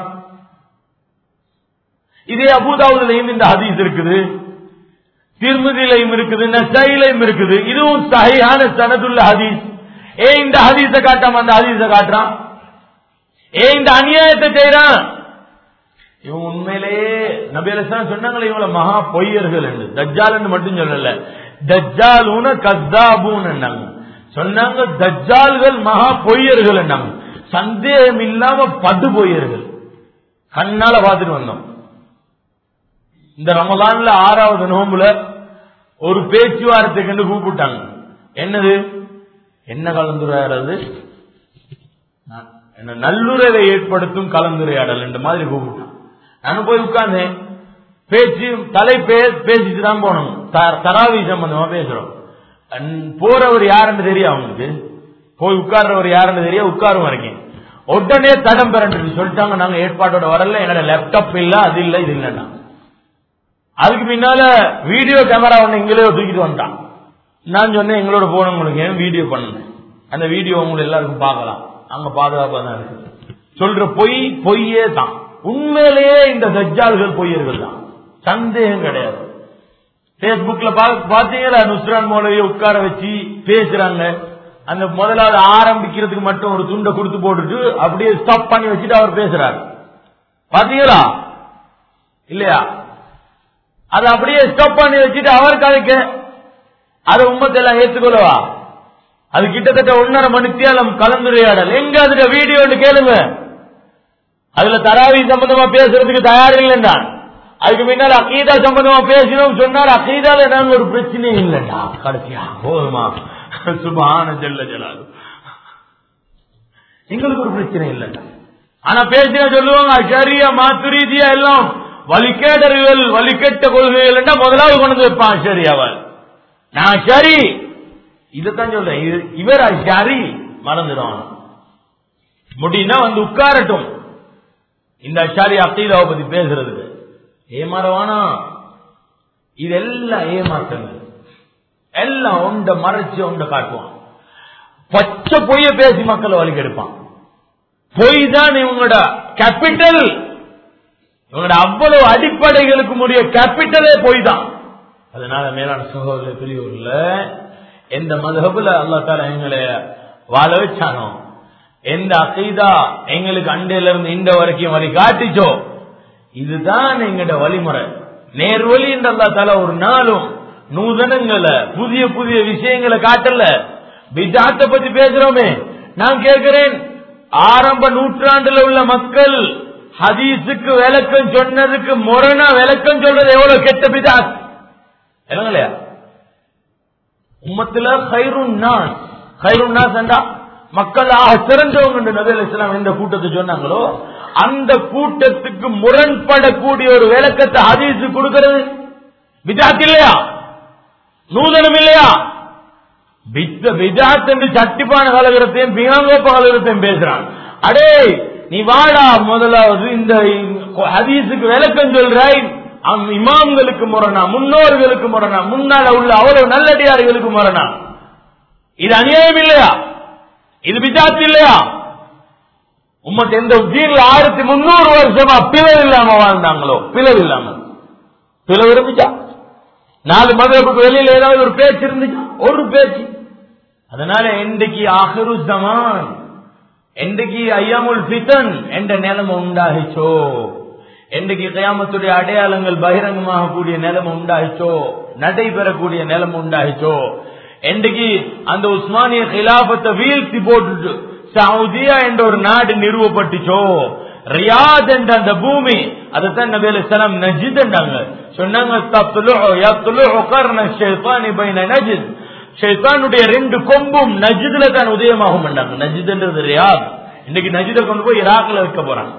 இதே அபூதாவுதுலயும் இந்த ஹதீஸ் இருக்குது, திர்மிதிலையும் இருக்குது, நஸாயிலையும் இருக்குது. இதுவும் சஹீஹான சனதுள்ள ஹதீஸ். ஏன் இந்த ஹதீஸ காட்டாம அந்த ஹதீஸ காட்டுறான்? ஏன் இந்த அநியாயத்தை செய்யறான்? இவன் உண்மையிலேயே நபி அலைஹிஸ்ஸலாம் சொன்னாங்களே இவங்கள மகா பொய்யர்கள் என்று. தஜ்ஜால் என்று மட்டும் சொல்லல, தஜ்ஜாலூன கஸ்ஸாபூன் என்றாங்க. சொன்னாங்க தஜ்ஜால்கள் மகா பொய்யர்கள் என்றாங்க. சந்தேகம் இல்லாம படு பொய்யர்கள். கண்ணால பார்த்துட்டு வந்தோம். இந்த ரமலான்ல ஆறாவது நோம்புல ஒரு பேச்சுவார்த்தைக்கு கூப்பிட்டாங்க. என்னது? என்ன கலந்துரையாடல்? என்ன நல்லுறவை ஏற்படுத்தும் கலந்துரையாடல் என்ற மாதிரி கூப்பிட்டான். நானும் போய் உட்கார்ந்தேன். பேச்சு தலை பேசிட்டு தான் போனோம். தராவி சம்பந்தமா பேசுறோம். போறவர் யாருன்னு தெரியும் அவங்களுக்கு, போய் உட்கார்றவர் யாருன்னு தெரியும். உட்காரும் வரைக்கும் உடனே தடம் பெறண்டு சொல்லிட்டாங்க, நாங்க ஏற்பாட்டோட வரல, என்னோட லேப்டாப் இல்ல, அது இல்ல, இது இல்லைன்னா. அதுக்கு பின்னால வீடியோ கேமரா ஒண்ணு எங்களே தூக்கிட்டு வந்துட்டான். நான் சொன்னேன் எங்களோட போனவங்களுக்கு ஏன் வீடியோ பண்ணேன், அந்த வீடியோ உங்களுக்கு எல்லாருக்கும் பார்க்கலாம், அங்க பாதுகாப்பா தான் இருக்கு. சொல்ற பொய் பொய்யே தான். உண்மையிலேயே இந்த தஜ்ஜால்கள் பொய்யர்கள் தான், சந்தேகம் கிடையாது. பேஸ்புக்ல பாத்தீங்களா, நுஸ்ரான் மௌலவியை உட்கார வச்சு பேசுறாங்க. அந்த முதலாவது ஆரம்பிக்கிறதுக்கு மட்டும் ஒரு துண்டை கொடுத்து போட்டுட்டு அப்படியே ஸ்டாப் பண்ணி வச்சுட்டு அவர் பேசுறாரு. பாத்தீங்களா இல்லையா? அதை அப்படியே ஸ்டாப் பண்ணி வச்சுட்டு அவர் கதைக்க அதை உம்மத்தெல்லாம் ஏற்றுக்கொள்ளவா? அது கிட்டத்தட்ட ஒன்னரை மணித்தியாலம் கலந்துரையாடல். எங்க அதுல வீடியோ கேளுங்க. அதுல தராவி சம்பந்தமா பேசுறதுக்கு தயார் இல்லைன்னா அதுக்கு முன்னால் அகீதா சம்பந்தமா பேசினோம் சொன்னார், அகீதால நாங்க ஒரு பிரச்சனையும் இல்லைடா. கடைசியா போதுமா சுப்ஹான ஜல்ல ஜலாலு, எங்களுக்கு ஒரு பிரச்சனை இல்லைடா. ஆனா பேசினா சொல்லுவாங்க அஷரியா மாத்துரீதியா எல்லாம் வழிகேடர்கள் வழிகெட்ட கொள்கைகள் முதலாவது கொண்டு வைப்பான் அஷரியாவால். நான் சரி இதைத்தான் சொல்றேன். இவர் அஷரி மறந்துடும். முடினா வந்து உட்காரட்டும் இந்த அஷாரி அகீதாவை பத்தி பேசுறதுக்கு. ஏமாறவானா, இதெல்லாம் ஏமாற்றங்கள் எல்லாம் ஒன்றை மறைச்சு ஒன்றை காட்டுவான். பச்சை பொய்ய பேசி மக்களை வழிக்கு எடுப்பான். பொய் தான் இவங்களோட கேபிட்டல். இவங்களோட அவ்வளவு அடிப்படைகளுக்கு முடிய கேபிட்டலே பொய் தான். அதனால மேலான சகோதர பெரியவர்கள எந்த மதஹபுல அல்லாஹ் தஆலா எங்களை வாழ வச்சானோ, எந்த அகீதா எங்களுக்கு அண்டையில இருந்து இந்த வரைக்கும் வழி காட்டிச்சோ, இதுதான் எங்கட வழிமுறை. நேர்வழி என்று அல்லாஹ் தஆலா ஒரு நாளும் நூதனங்களை புதிய புதிய விஷயங்களை காட்டல. பித்அத்தை பத்தி பேசுறோமே, நான் கேட்கிறேன், ஆரம்ப நூற்றாண்டுல உள்ள மக்கள் ஹதீஸுக்கு விளக்கம் சொன்னதுக்கு முரணா விளக்கம் சொல்றது எவ்வளவு கெட்ட பித்அத் இல்லையா? உம்மத்துல கைருன் நாஸ், கைருன் நாஸ் என்றா மக்கள் ஆக சிறந்தவங்க என்று நபி அலைஹிஸ் ஸலாம் எந்த கூட்டத்தை சொன்னாங்களோ அந்த கூட்டத்துக்கு முரண்படக்கூடிய ஒரு விளக்கத்தை ஹதீஸ் கொடுக்கிறது பித்அத் இல்லையா? நூதனம் இல்லையா? பித்அத் என்று சட்டிப்பான கலகரத்தையும் பிகாங்கோப்ப கலகரத்தையும் பேசுறான். அடே நீ வாடா, முதலாவது இந்த ஹதீஸுக்கு விளக்கம் சொல்றாய், இமாம்களுக்கு முரணா, முன்னோர்களுக்கு முரணா, முன்னால உள்ள அவ்வளவு நல்லடியார்களுக்கு முரணா. இது அநியாயம் இல்லையா? இது பித்அத் இல்லையா? உம்மத்து எந்த தீன்ல ஆயிரத்தி முன்னூறு வருஷமா பிளவு இல்லாம வாழ்ந்தாங்களோ, பிளவு இல்லாம பிளவு இருந்துச்சா? நாலு மதகுக்கு வெளியில ஏதாவது ஒரு பேச்சு இருந்துச்சா? ஒரு பேச்சு. அதனால இன்றைக்கு ஆகிரு ஜமான், இன்றைக்கு ஐயாமுல் ஃபிதன் என்ற நிலைமை உண்டாகிச்சோ, இன்றைக்கு கியாமத்துடைய அடையாளங்கள் பகிரங்கமாக கூடிய நிலைமை உண்டாகிச்சோ, நடைபெறக்கூடிய நிலைமை உண்டாகிச்சோ, இன்றைக்கு அந்த உஸ்மானிய கிலாபத்தை வீழ்த்தி போட்டுட்டு சவுதியா என்ற ஒரு நாடு நிறுவப்பட்டுச்சோ, ரியாத் என்ற அந்த பூமி, அதைத்தான் நபி அலைஹிஸ் ஸலாம் நஜித் என்றாங்க. சொன்னாங்க தத்லுஉ யத்லுஉ கர்ன ஷைத்தானி பைன நஜித், ஷைத்தானுடைய ரெண்டு கொம்பும் நஜித்ல தான் உதயமாகும் என்றாங்க. நஜித் என்றது ரியாத். இன்னைக்கு நஜிதை கொண்டு போய் ஈராக்ல வைக்க போறாங்க.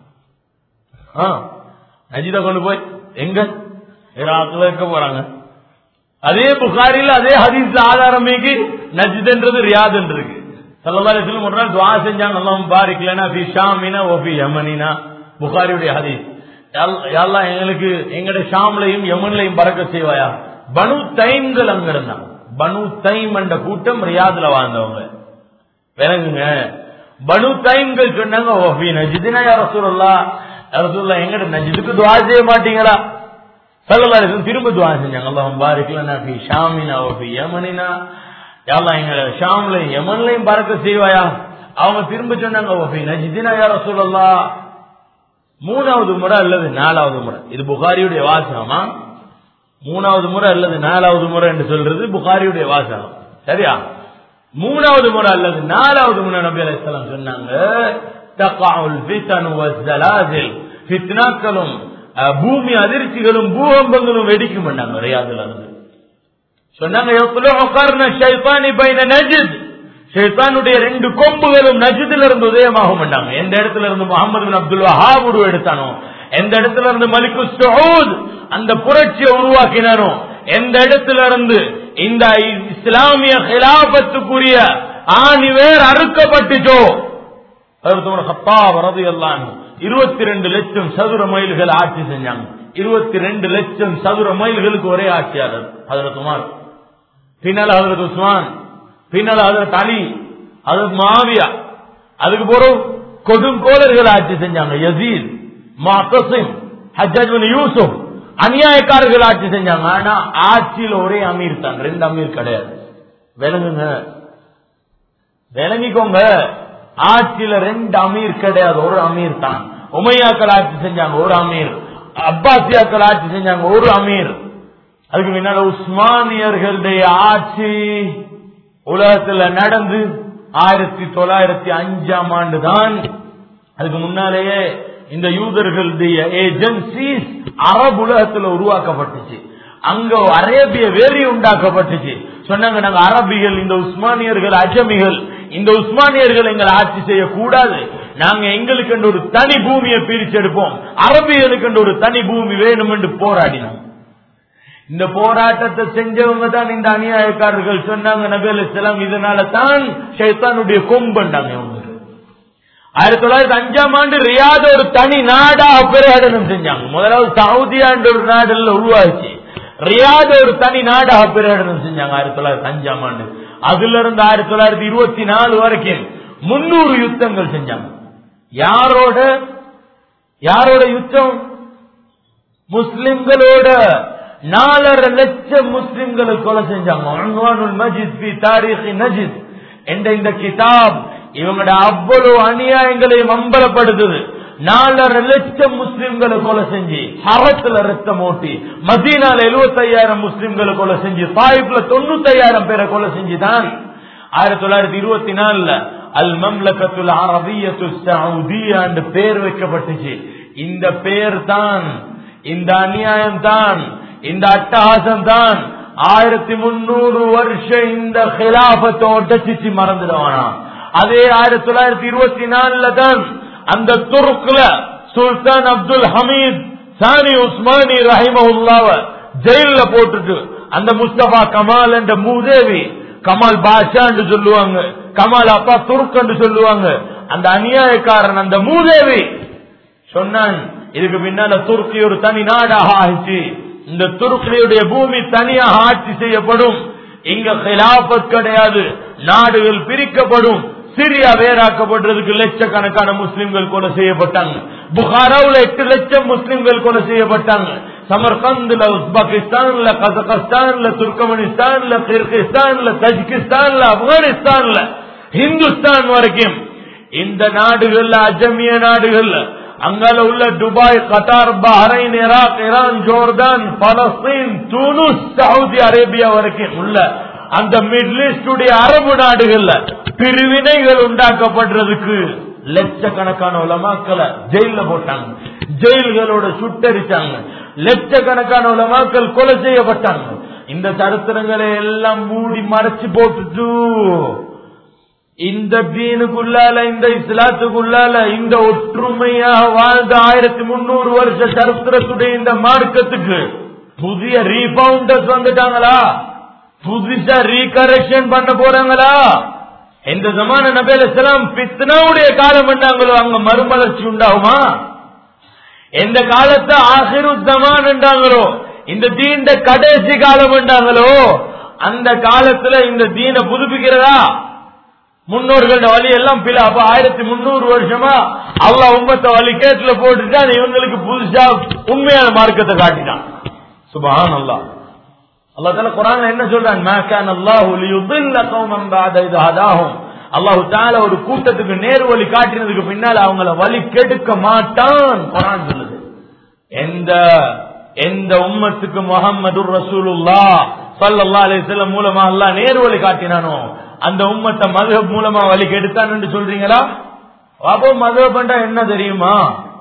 நஜிதை கொண்டு போய் எங்க ஈராக்ல வைக்க போறாங்க. அதே புகாரில அதே ஹதீஸ்ல ஆதாரம் நஜித் என்றது ரியாத் என்று இருக்கு. ஸல்லல்லாஹு அலைஹி வஸல்லம் ஒரு நாள் துஆ செஞ்சாங்க, அல்லாஹும்ம பாரிக் லனா ஃபீ ஷாமினா வ ஃபீ யமனினா. புகாரியுடைய ஹதீஸ். யா அல்லாஹ் எங்களுக்கு எங்கட ஷாம்லயும் யமன்லயும் பரக்கத் செய்வாயா. பனு தைம்கள் அங்க இருந்தாங்க. பனு தைம் என்ற கூட்டம் ரியாத்ல வாழ்ந்தவங்க. விளங்குங்க, பனு தைம்கள் சொன்னாங்க வ ஃபீ நஜ்தினா யா ரசூலுல்லாஹ், யா ரசூலுல்லாஹ் எங்கட நஜ்துக்கு துஆ செய்ய மாட்டீங்களா? ஸல்லல்லாஹு அலைஹி வஸல்லம் திரும்ப துஆ செஞ்சாங்க, அல்லாஹும்ம பாரிக் லனா ஃபீ ஷாமினா வ ஃபீ யமனினா. யாழ்லா எங்க ஷாம்லையும் யமன்லையும் பரக்கத் செய்வாயா. அவங்க திரும்ப சொன்னாங்க வஃபி நஜ்தினா யா ரசூலல்லாஹ். மூணாவது முறை அல்லது நாலாவது முறை, இது புகாரியுடைய வாசகமா? மூணாவது முறை அல்லது நாலாவது முறை என்று சொல்றது புகாரியுடைய வாசகம், சரியா? மூணாவது முறை அல்லது நாலாவது முறை நபி அலைஹிஸ் ஸலாம் சொன்னாங்க, தக்அஉல் ஃபிதனு வஸ்ஸலாஸில், ஃபித்னாக்களும் பூமி அதிர்ச்சிகளும் பூகம்பங்களும் வெடிக்கும் என்றாங்க ரியாதுல இருந்து. சொன்னாங்க யத்லுஉ கர்ன ஷைத்தானி பைன நஜ்த், ஷைத்தானுடைய ரெண்டு கொம்புகளும் நஜ்தில இருந்து உதயமாகும் என்றாங்க. எந்த இடத்துல இருந்து முஹம்மது பின் அப்துல் வஹாப் உருவ எடுத்தானோ, எந்த இடத்துல இருந்து மலிக்கு சஊத் அந்த புரட்சியை உருவாக்கினானோ, எந்த இடத்துல இருந்து இந்த இஸ்லாமிய கிலாபத்துக்குரிய ஆணிவேர் அறுக்கப்பட்டுச்சோ, இருபத்தி ரெண்டு லட்சம் சதுர மைல்கள் ஆட்சி செஞ்சாங்க. இருபத்தி ரெண்டு லட்சம் சதுர மைல்களுக்கு ஒரே ஆட்சியாளர் ஹஜ்ரத் உமர், பின்னால் ஹஜ்ரத் உஸ்மான், பின்னால் ஹஜ்ரத் அலி, ஹஜ்ரத் முஆவியா. அதுக்கு பிறகு கொடுங்கோலர்கள் ஆட்சி செஞ்சாங்க. யசீத், முஅத்தஸிம், ஹஜ்ஜாஜ் பின் யூசுப், அநியாயக்காரர்கள் ஆட்சி செஞ்சாங்க. ஆனா ஆட்சியில் ஒரே அமீர் தான், ரெண்டு அமீர் கிடையாது. விளங்குங்க, விளங்கிக்கோங்க, ஆட்சியில ரெண்டு அமீர் கிடையாது, ஒரு அமீர் தான். உமையாக்கள் ஆட்சி செஞ்சாங்க, ஒரு அமீர். அப்பாசியாக்கள் ஆட்சி செஞ்சாங்க, ஒரு அமீர். அதுக்கு முன்னால உஸ்மானியர்களுடைய ஆட்சி உலகத்துல நடந்து ஆயிரத்தி தொள்ளாயிரத்தி அஞ்சாம் ஆண்டு தான். அதுக்கு முன்னாலேயே இந்த யூதர்களுடைய ஏஜென்சிஸ் அரபு உலகத்துல உருவாக்கப்பட்டுச்சு. அங்க அரேபிய வேரி உண்டாக்கப்பட்டுச்சு. சொன்னாங்க, நாங்க அரபிகள், இந்த உஸ்மானியர்கள் அஜமிகள், இந்த உஸ்மானியர்கள் எங்களை ஆட்சி செய்யக்கூடாது, நாங்க எங்களுக்கு என்று ஒரு தனி பூமியை பிரிச்செடுப்போம், அரபிகளுக்கு என்று ஒரு தனி பூமி வேணும் என்று போராடினோம். இந்த போராட்டத்தை செஞ்சவங்க தான் இந்த அநியாயக்காரர்கள். சொன்னாங்க நபி அலைஹிஸ்ஸலாம் இதனால தான் ஷைத்தானுடைய கொம்பண்டாங்க. ஆயிரத்தி தொள்ளாயிரத்தி அஞ்சாம் ஆண்டு ரியாத ஒரு தனி நாடா பிரகடனம் செஞ்சாங்க. முதலாவது சவுதியா என்ற ஒரு நாடுல உருவாச்சு. ரியாத ஒரு தனி நாடாக பிரகடனம் செஞ்சாங்க ஆயிரத்தி தொள்ளாயிரத்தி அஞ்சாம் ஆண்டு. அதுல இருந்து ஆயிரத்தி தொள்ளாயிரத்தி இருபத்தி நாலு வரைக்கும் முன்னூறு யுத்தங்கள் செஞ்சாங்க. யாரோட யாரோட யுத்தம்? முஸ்லிம்களோட. நாலரை லட்சம் முஸ்லிம்களை கொலை செஞ்சாங்க. உன்வானுல் மஜித் ஃபி தாரீக் நஜித் என்ற இந்த கிதாப் இவங்களோட அவ்வளவு அநியாயங்களையும் அம்பலப்படுத்துது. நாலரை லட்சம் முஸ்லிம்களை கொலை செஞ்சு, ஹரத்துல ரத்தம் ஓட்டி, மதீனால எழுபத்தி ஐயாயிரம் முஸ்லிம்களை கொலை செஞ்சு, தாயிப்ல தொண்ணூத்தி ஐயாயிரம் பேரை கொலை செஞ்சுதான் ஆயிரத்தி தொள்ளாயிரத்தி இருபத்தி நாலுல அல் மம்லகத்துல் அரபிய்யத்து சவுதியா என்ற பேர் வைக்கப்பட்டுச்சு. இந்த பேர் தான், இந்த அநியாயம் தான், இந்த அட்டகாசம் தான் ஆயிரத்தி முன்னூறு வருஷம் இந்த ஹிலாபத்தை ஒட்டச்சிச்சு மறந்துடுவானா. அதே ஆயிரத்தி தொள்ளாயிரத்தி இருபத்தி நாலுல தான் அந்த துருக்குல சுல்தான் அப்துல் ஹமீத் சானி உஸ்மானி ரஹிமஹுல்லாஹ் ஜெயில போட்டுட்டு அந்த முஸ்தபா கமால் என்ற மூதேவி, கமால் பாஷா என்று சொல்லுவாங்க, கமால் அப்பா துருக் என்று சொல்லுவாங்க, அந்த அநியாயக்காரன் அந்த மூதேவி சொன்னான், இதுக்கு பின்னால துருக்கி ஒரு தனி நாடாக ஆயிடுச்சு, இந்த துருக்கியுடைய பூமி தனியாக ஆட்சி செய்யப்படும், இங்க ஹிலாபத் கிடையாது, நாடுகள் பிரிக்கப்படும். சிரியா வேறாக்கப்படுறதுக்கு லட்சக்கணக்கான முஸ்லிம்கள் கொலை செய்யப்பட்டாங்க. புகாராவில் எட்டு லட்சம் முஸ்லிம்கள் கொலை செய்யப்பட்டாங்க. சமர்கந்துல, உஸ்பெகிஸ்தான்ல, கசகஸ்தான்ல, துர்கமனிஸ்தான்ல, கிர்கிஸ்தான்ல, தஜிகிஸ்தான்ல, ஆப்கானிஸ்தான்ல, ஹிந்துஸ்தான் வரைக்கும் இந்த நாடுகள்ல, அஜமிய நாடுகள்ல, அங்கால உள்ள Dubai, Qatar, Bahrain, Iraq, Iran, Jordan, Palestine, தூனுஸ், சவுதி அரேபியா வரைக்கும் உள்ள அந்த மிடில் ஈஸ்டுடைய அரபு நாடுகள்ல பிரிவினைகள் உண்டாக்கப்படுறதுக்கு லட்சக்கணக்கான உலமாக்களை ஜெயில போட்டாங்க, ஜெயில்களோட சுட்டரிச்சாங்க, லட்சக்கணக்கான உலமாக்கள் கொலை செய்யப்பட்டாங்க. இந்த சரித்திரங்களை எல்லாம் மூடி மறைச்சு போட்டுட்டு இந்த தீனுக்குள்ளால, இந்த இஸ்லாத்துக்குள்ளால, இந்த ஒற்றுமையாக வாழ்ந்த ஆயிரத்தி முன்னூறு வருஷ சரித்திரத்துடைய இந்த மார்க்கத்துக்கு புதிய ரீபவுண்டர்ஸ் வந்துட்டாங்களா? புதுசா ரீகரெக்ஷன் பண்ண போறாங்களா? இந்த ஜமான நபி அலைஹிஸ்ஸலாம் ஃபித்னாவுடைய காலம் என்றாங்களோ அங்க மறுமலர்ச்சி உண்டாகுமா? எந்த காலத்தை ஆகிரு ஜமான் என்றாங்களோ, இந்த தீண்ட கடைசி காலம் என்றாங்களோ, அந்த காலத்துல இந்த தீனை புதுப்பிக்கிறதா? முன்னோர்களோட வழி எல்லாம் பில. அப்ப ஆயிரத்தி முன்னூறு வருஷமா அல்லாஹ் உம்மத்தை வழி கேட்டுல போட்டுட்டான், இவங்களுக்கு புதுசா உண்மையான மார்க்கத்தை காட்டினான். சுப்ஹானல்லாஹ். அல்லாஹ் தஆலா குர்ஆன்ல என்ன சொல்றான்? மா கான அல்லாஹு லியுதில்ல கௌமன் பஅத இத ஹதாஹும். அல்லாஹ் தஆலா ஒரு கூட்டத்துக்கு நேர் வழி காட்டினதுக்கு பின்னால அவங்கள வழி கெடுக்க மாட்டான் குர்ஆன் சொல்லுது. எந்த எந்த உம்மத்துக்கு முஹம்மதுர் ரசூலுல்லாஹ் ஸல்லல்லாஹு அலைஹி வஸல்லம் மூலமா அல்லாஹ் நேர் வழி காட்டினானோ அந்த உம்மத்தை மذهப் மூலமா வழி கெடுத்தான் என்று சொல்றீங்களா? அப்போ மذهப் என்றா என்ன தெரியுமா?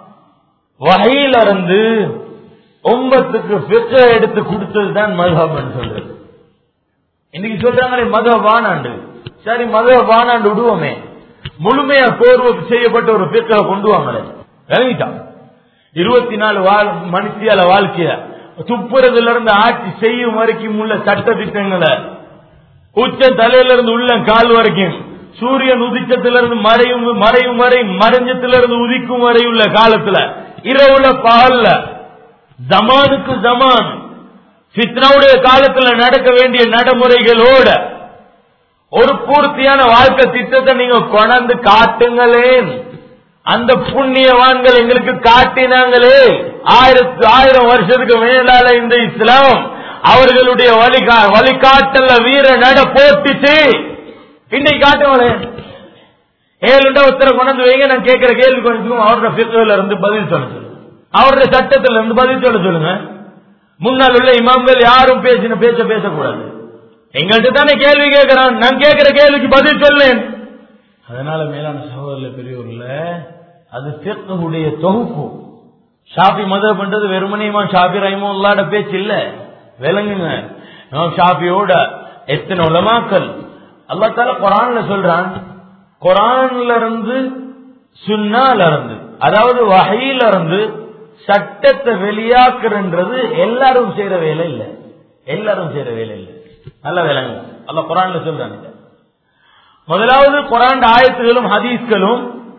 வஹீல இருந்து உம்மத்துக்கு ஃபிக்ஹ் எடுத்து கொடுத்ததுதான் மذهப் என்று சொல்றது. இன்னைக்கு சொல்றாங்களே மذهப் வானாண்டு. சரி, மذهப் வானாண்டு விடுவோமே, முழுமையா கோர்வு செய்யப்பட்ட ஒரு ஃபிக்ஹ் கொண்டு வாங்களே. இறங்கிட்டான் இருபத்தி நாலு மனுஷியால வாழ்க்கைய துப்புறதுல இருந்து ஆட்சி செய்யும் வரைக்கும் உள்ள சட்ட திட்டங்களை, உச்ச தலையிலிருந்து உள்ள கால் வரைக்கும், சூரியன் உதிச்சத்திலிருந்து மறையும் மறையும் வரை, மறைஞ்சத்திலிருந்து உதிக்கும் வரை உள்ள காலத்துல, இரவுல பகல்ல, ஜமானுக்கு ஜமான், ஃபித்னாவுடைய காலத்துல நடக்க வேண்டிய நடைமுறைகளோட ஒரு பூர்த்தியான வாழ்க்கை திட்டத்தை நீங்க கொண்டாந்து காட்டுங்களேன். அந்த புண்ணியவான்கள் எங்களுக்கு காட்டினாங்களே ஆயிரத்து ஆயிரம் வருஷத்துக்கு மேலால இந்த இஸ்லாம் அவர்களுடைய வழிகா வழிகாட்டல வீர நட போட்டுச்சு. இன்னைக்கு காட்டுவாங்களே, ஏழுண்டா உத்தர கொண்டு வைங்க, நான் கேட்கிற கேள்வி கொஞ்சம் அவரோட ஃபிக்ஹ்ல இருந்து பதில் சொல்ல சொல்லுங்க, அவருடைய சட்டத்துல இருந்து பதில் சொல்ல சொல்லுங்க. முன்னால் உள்ள இமாம்கள் யாரும் பேசின பேச்ச பேசக்கூடாது. எங்கள்கிட்ட தானே கேள்வி கேட்கிறான், நான் கேட்கிற கேள்விக்கு பதில் சொல்லேன். அதனால மேலான சகோதரர்ல பெரியவர்ல அது ஃபிக்ஹுடைய தொகுப்பு. ஷாஃபி மதஹப் பண்றது வெறுமனே இமாம் ஷாஃபி ரஹிமஹுல்லாஹ்ட பேச்சு இல்ல, விளங்குங்க. இமாம் ஷாஃபியோட எத்தனை உலமாக்கள். அல்லாஹ் தஆலா குர்ஆன்ல சொல்றான், குர்ஆன்ல இருந்து சுன்னால இருந்து அதாவது வஹீல இருந்து சட்டத்தை வெளியாக்குறது எல்லாரும் செய்யற வேலை இல்ல, எல்லாரும் செய்யற வேலை இல்ல. நல்ல விளங்கு. அல்லாஹ் குர்ஆன்ல சொல்றான். முதலாவது குர்ஆன் ஆயத்துகளும் ஹதீஸ்களும்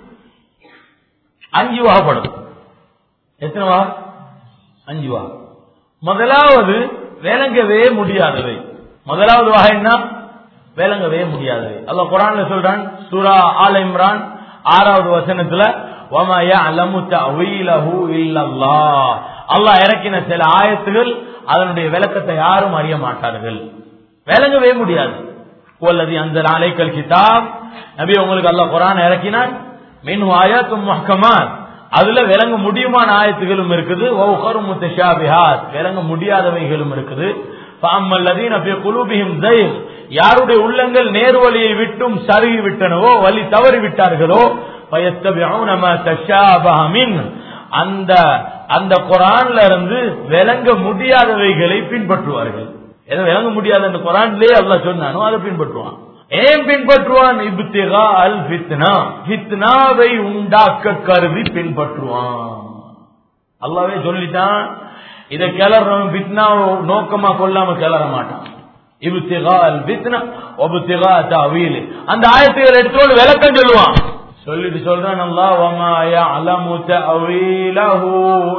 அஞ்சு வகைப்படும். எத்தனை வகை? அஞ்சு வகை. முதலாவது விளங்கவே முடியாதவை. முதலாவது வகை என்ன? விளங்கவே முடியாதவை. அல்லாஹ் குர்ஆன்ல சொல்றான், சூரா ஆல் இம்ரான் ஆறாவது வசனத்துல, வமா யஅலமு தஅவீலஹு இல்லல்லாஹ். அல்லாஹ் இறக்கின சில ஆயத்துகள் அதனுடைய விளக்கத்தை யாரும் அறிய மாட்டார்கள், விளங்கவே முடியாது. வல்லதி அன்ஸல அலைக்கல் கிதாப், நபி உங்களுக்கு அல்லாஹ் குர்ஆன் இறக்கினான், மின்ஹு ஆயாத்தும் முஹ்கமாத், அதுல விளங்க முடியுமான ஆயத்துகளும் இருக்குது, வௌகரு முத்தஷாபிஹாத், விளங்க முடியாதவைகளும் இருக்குது. ஃபஅம்மல்லதீன ஃபீ குலூபிஹிம் ஸைக், யாருடைய உள்ளங்கள் நேர்வழியை விட்டும் சருகி விட்டனவோ, வழி தவறி விட்டார்களோ, ஃபயத்தபிஊன மா தஷாபஹ மின், அந்த அந்த குர்ஆன்ல இருந்து விளங்க முடியாதவைகளை பின்பற்றுவார்கள். எதை விளங்க முடியாத அந்த குர்ஆன்லயே அல்லாஹ் சொன்னானோ அதை பின்பற்றுவான். ஏன் பின்பற்றுவான்? இப்திகா அல் ஃபித்னா, ஃபித்னாவை உண்டாக்க கருதி பின்பற்றுவான். அல்லாஹ்வே சொல்லிட்டான், இத கிளறணும் ஃபித்னா நோக்கமா கொள்ளாம கிளற மாட்டான். இப்திகா அல் ஃபித்னா வப்திகா தஅவீல், அந்த ஆயத்துகளை எடுத்து விளக்கம் சொல்லுவான். சொல்லிட்டு சொல்றான் அல்லாஹ், வமா யஅலமு தஅவீலஹு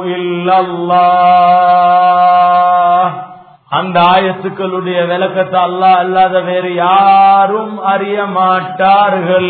இல்லல்லாஹ், அந்த ஆயத்துக்களுடைய விளக்கத்தை அல்லாஹ் அல்லாத வேறு யாரும் அறிய மாட்டார்கள்.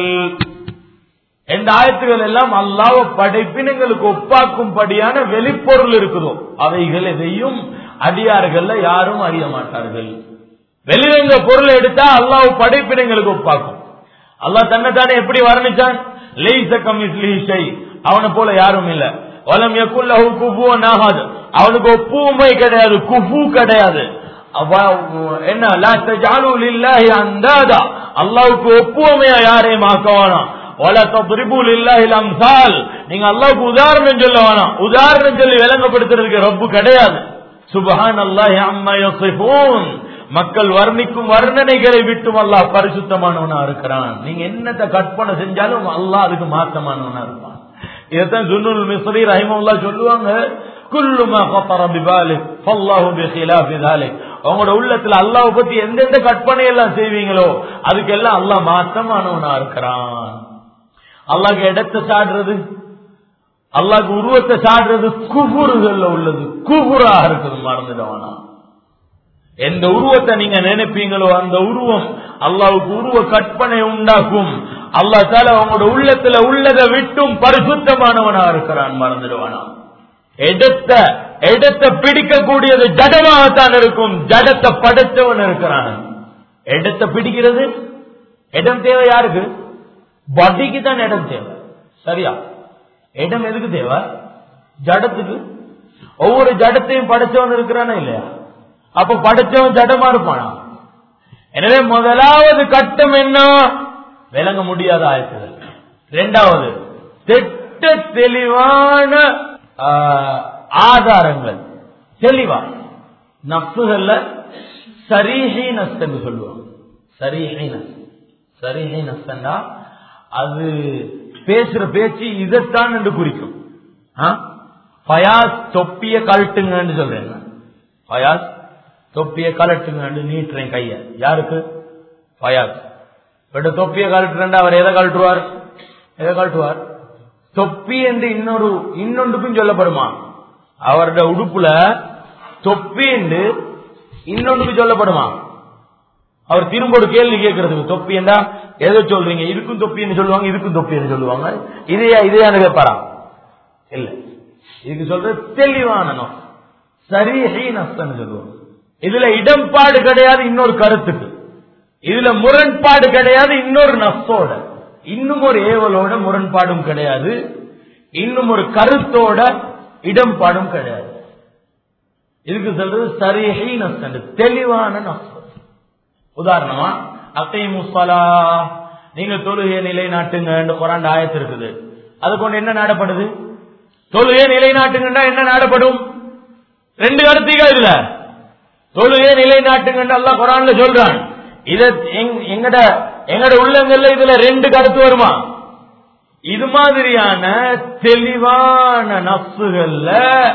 இந்த ஆயத்துக்கள் எல்லாம் அல்லாஹ் படைப்பினங்களுக்கு ஒப்பாக்கும்படியான வெளிப்பொருள் இருக்குதோ அவைகள் எதையும் அடியார்கள் யாரும் அறிய மாட்டார்கள். வெளிவந்த பொருள் எடுத்தா அல்லாஹ் படைப்பினங்களுக்கு ஒப்பாக்கும். அல்லாஹ் தன்னைத்தானே எப்படி வர்ணிச்சான்? லைஸ கமிஸ்லிஹி ஷை, அவனை போல யாரும் இல்ல. வலம் யகுல் லஹு குஃபுவன் அஹத், அவனுக்கு ஒப்புமை கிடையாது, குஃபு கிடையாது. என்ன லா தஜஅலு லில்லாஹி அந்தாதா, அல்லாஹ்வுக்கு ஒப்புமையா யாரையும் ஆக்க வேணாம். வலா தத்ரிபு லில்லாஹில் அம்சால், நீங்க அல்லாஹ்வுக்கு உதாரணம் சொல்ல வேணாம். உதாரணம் சொல்லி விளங்கப்படுத்துறதுக்கு ரப்பு கிடையாது. சுப்ஹானல்லாஹி அம்மா யஸிஃபூன், மக்கள் வர்ணிக்கும் வர்ணனைகளை விட்டும் அல்லாஹ் பரிசுத்தமானவனா இருக்கிறான். நீங்க என்னத்தை கற்பனை செஞ்சாலும் அல்லாஹ் அதுக்கு மாற்றமானவனா இருப்பான். இதைத்தான் ஜுன்னூல் மிஸ்ரி ரஹிமஹுல்லாஹ் சொல்லுவாங்க, குல்லு மா கஃபர பிபாலிக் ஃபல்லாஹு பிகிலாஃபி ذلك, உங்களோட உள்ளத்துல அல்லாஹ் பத்தி எந்தெந்த கற்பனை எல்லாம் செய்வீங்களோ அதுக்கெல்லாம் அல்லாஹ் மாற்றமானவனா இருக்கிறான். அல்லாஹ்க்கு இடத்தை சாடுறது, அல்லாஹ்க்கு உருவத்தை சாடுறது குஃபுர்கள்ல உள்ளது, குஃபுரா இருக்குது, மறந்துடுவானா. எந்த உருவத்தை நீங்க நினைப்பீங்களோ அந்த உருவம் அல்லாஹ்வுக்கு உருவ கற்பனை உண்டாக்கும். அல்லாஹ் தஆலா உங்களோட உள்ளத்துல உள்ளதை விட்டும் பரிசுத்தமானவனா இருக்கிறான், மறந்துடுவானா. எடுத்த இடத்தை பிடிக்கக்கூடியது ஜடமாகத்தான் இருக்கும், ஜடத்தை படைத்தவன் இருக்கிறான். இடத்தை பிடிக்கிறது இடம் தேவை யாருக்கு? பாடிக்கு தான் இடம் தேவை. சரியா? இடம் எதுக்கு தேவை? ஜடத்துக்கு. ஒவ்வொரு ஜடத்தையும் படைச்சவன் இருக்கிறானா இல்லையா? அப்ப படைச்சவன் ஜடமா இருப்பானா? எனவே முதலாவது கட்டம் என்ன? விளங்க முடியாத ஆயத்துகள். இரண்டாவது திட்ட தெளிவான ஆதாரங்கள், தெளிவா நஃப்ஸுகள்ல சரீஹி நஃப்ஸ் என்று சொல்லுவாங்க. சரீஹி நஃப்ஸ், சரீஹி நஃப்ஸ்னா அது பேசுற பேச்சு இதைத்தான் என்று குறிக்கும். ஃபயாஸ் தொப்பிய கழட்டுங்கன்னு சொல்றேன். ஃபயாஸ் தொப்பிய கலட்டுங்க நீட்டுறேன் கைய. யாருக்கு? ஃபயாஸ். பட் தொப்பிய கலட்டுறா அவர் எதை கழட்டுவார்? எதை கழட்டுவார்? தொப்பி என்று இன்னொரு இன்னொன்றுக்கும் சொல்லப்படுமா? அவருடைய உடுப்புல தொப்பி என்று இன்னொன்றுக்கு சொல்லப்படுமா? அவர் திரும்ப ஒரு கேள்வி கேட்கறதுக்கு, தொப்பி என்றா எதை சொல்றீங்க? இதுக்கும் தொப்பின்னு சொல்லுவாங்க, இதுக்கும் தொப்பின்னு சொல்லுவாங்க. இதையா இதையானு கேட்பாரா? இல்ல, இதுக்கு சொல்ற தெளிவான சரீஹி நஃப்ஸ்னு சொல்லுவாங்க. இதுல இடம்பாடு கிடையாது இன்னொரு கருத்துக்கு, இதுல முரண்பாடு கிடையாது இன்னொரு நஃப்ஸோட, இன்னும் ஒரு ஏவலோட முரண்பாடும் கிடையாது, இன்னும் ஒரு கருத்தோட இடம்பாடும் கிடையாது. இதுக்கு சொல்றது சரீஹி நஃப்ஸ், தெளிவான நஃப்ஸ். உதாரணமா அகீமுஸ் ஸலாஹ், நீங்க தொழுகையை நிலைநாட்டுங்க குர்ஆன் ஆயத்து இருக்குது. அதை கொண்டு என்ன நாடப்படுது? தொழுகை நிலைநாட்டுங்கண்டா என்ன நாடப்படும்? ரெண்டு கருத்துகள் இதுல. தொழுகை நிலைநாட்டுங்கண்டா அல்லாஹ் குர்ஆன்ல சொல்றான். இத எங்கட எங்கட உள்ளங்கள்ல இதுல ரெண்டு கருத்து வருமா? இது மாதிரியான தெளிவான நஃப்ஸுகள்ல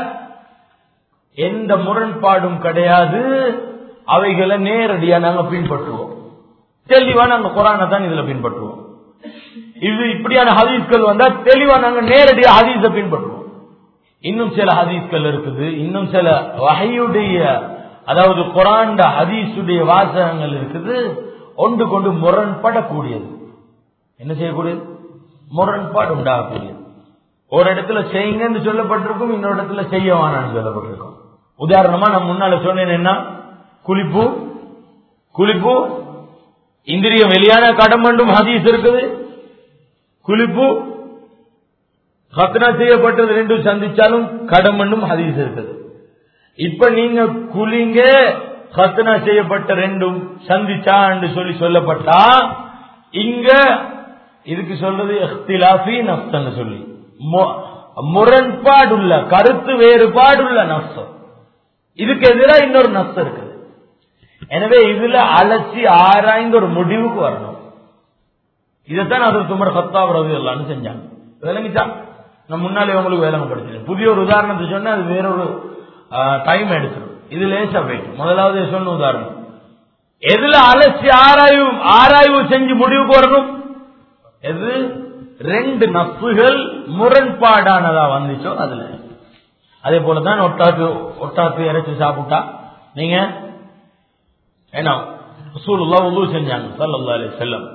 எந்த முரண்பாடும் கிடையாது. அவைகளை நேரடியா நாங்க பின்பற்றுவோம். தெளிவா நாங்க குர்ஆனை தான் இதுல பின்பற்றுவோம். இது இப்படியான ஹதீஸ்கள் வந்தா தெளிவா நாங்க நேரடியா ஹதீஸை பின்பற்றுவோம். இன்னும் சில ஹதீஸ்கள் இருக்குது, இன்னும் சில வஹையுடைய அதாவது குர்ஆன் ஹதீஸுடைய வாசகங்கள் இருக்குது, ஒன்று கொண்டு முரண்படக்கூடியது. என்ன செய்யக்கூடியது? முரண்பாடு உண்டாகக்கூடியது. ஒரு இடத்துல செய்யுங்கன்னு சொல்லப்பட்டிருக்கும், இன்னொரு இடத்துல செய்ய வேணான்னு சொல்லப்பட்டிருக்கும். உதாரணமா நான் முன்னால சொன்னேன், என்ன குளிப்பு குளிப்பு இந்திரியம் வெளியான கடம் என்றும் ஹதீஸ் இருக்குது. குளிப்பு ஹத்னா செய்யப்பட்டது ரெண்டும் சந்திச்சாலும் கடம் என்றும் ஹதீஸ் இருக்குது. இப்ப நீங்க குளிங்க ஹத்னா செய்யப்பட்ட ரெண்டும் சந்திச்சா என்று சொல்லி சொல்லப்பட்டா இங்க இதுக்கு சொல்றது இஹ்திலாஃபி நஃப்ஸ் சொல்லி முரண்பாடுள்ள கருத்து வேறுபாடுள்ள நஃப்ஸ். இதுக்கு எதிராக இன்னொரு நஃப்ஸ் இருக்குது. எனவே இதுல அலசி ஆராய்ந்து ஒரு முடிவுக்கு வரணும். இதைத்தான் ஹஜ்ரத் உமர் கத்தாப் ரலியல்லாஹு செஞ்சாங்க. விளங்கிச்சா? நான் முன்னாலே உங்களுக்கு விளங்கப்படுத்தினேன். புதிய ஒரு உதாரணத்தை சொன்னா அது வேறொரு டைம் எடுத்துடும். இது லேசா போயிட்டு முதலாவது சொன்ன உதாரணம். எதுல அலசி ஆராய்வு ஆராய்வு செஞ்சு முடிவுக்கு வரணும்? எது ரெண்டு நஃப்ஸுகள் முரண்பாடானதா வந்துச்சோ அதுல. அதே போலதான் ஒட்டாத்து ஒட்டாத்து இறைச்சி சாப்பிட்டா நீங்க என்ன ரசூலுல்லாஹ் வுது செஞ்சாங்க ஸல்லல்லாஹு அலைஹி வஸல்லம்.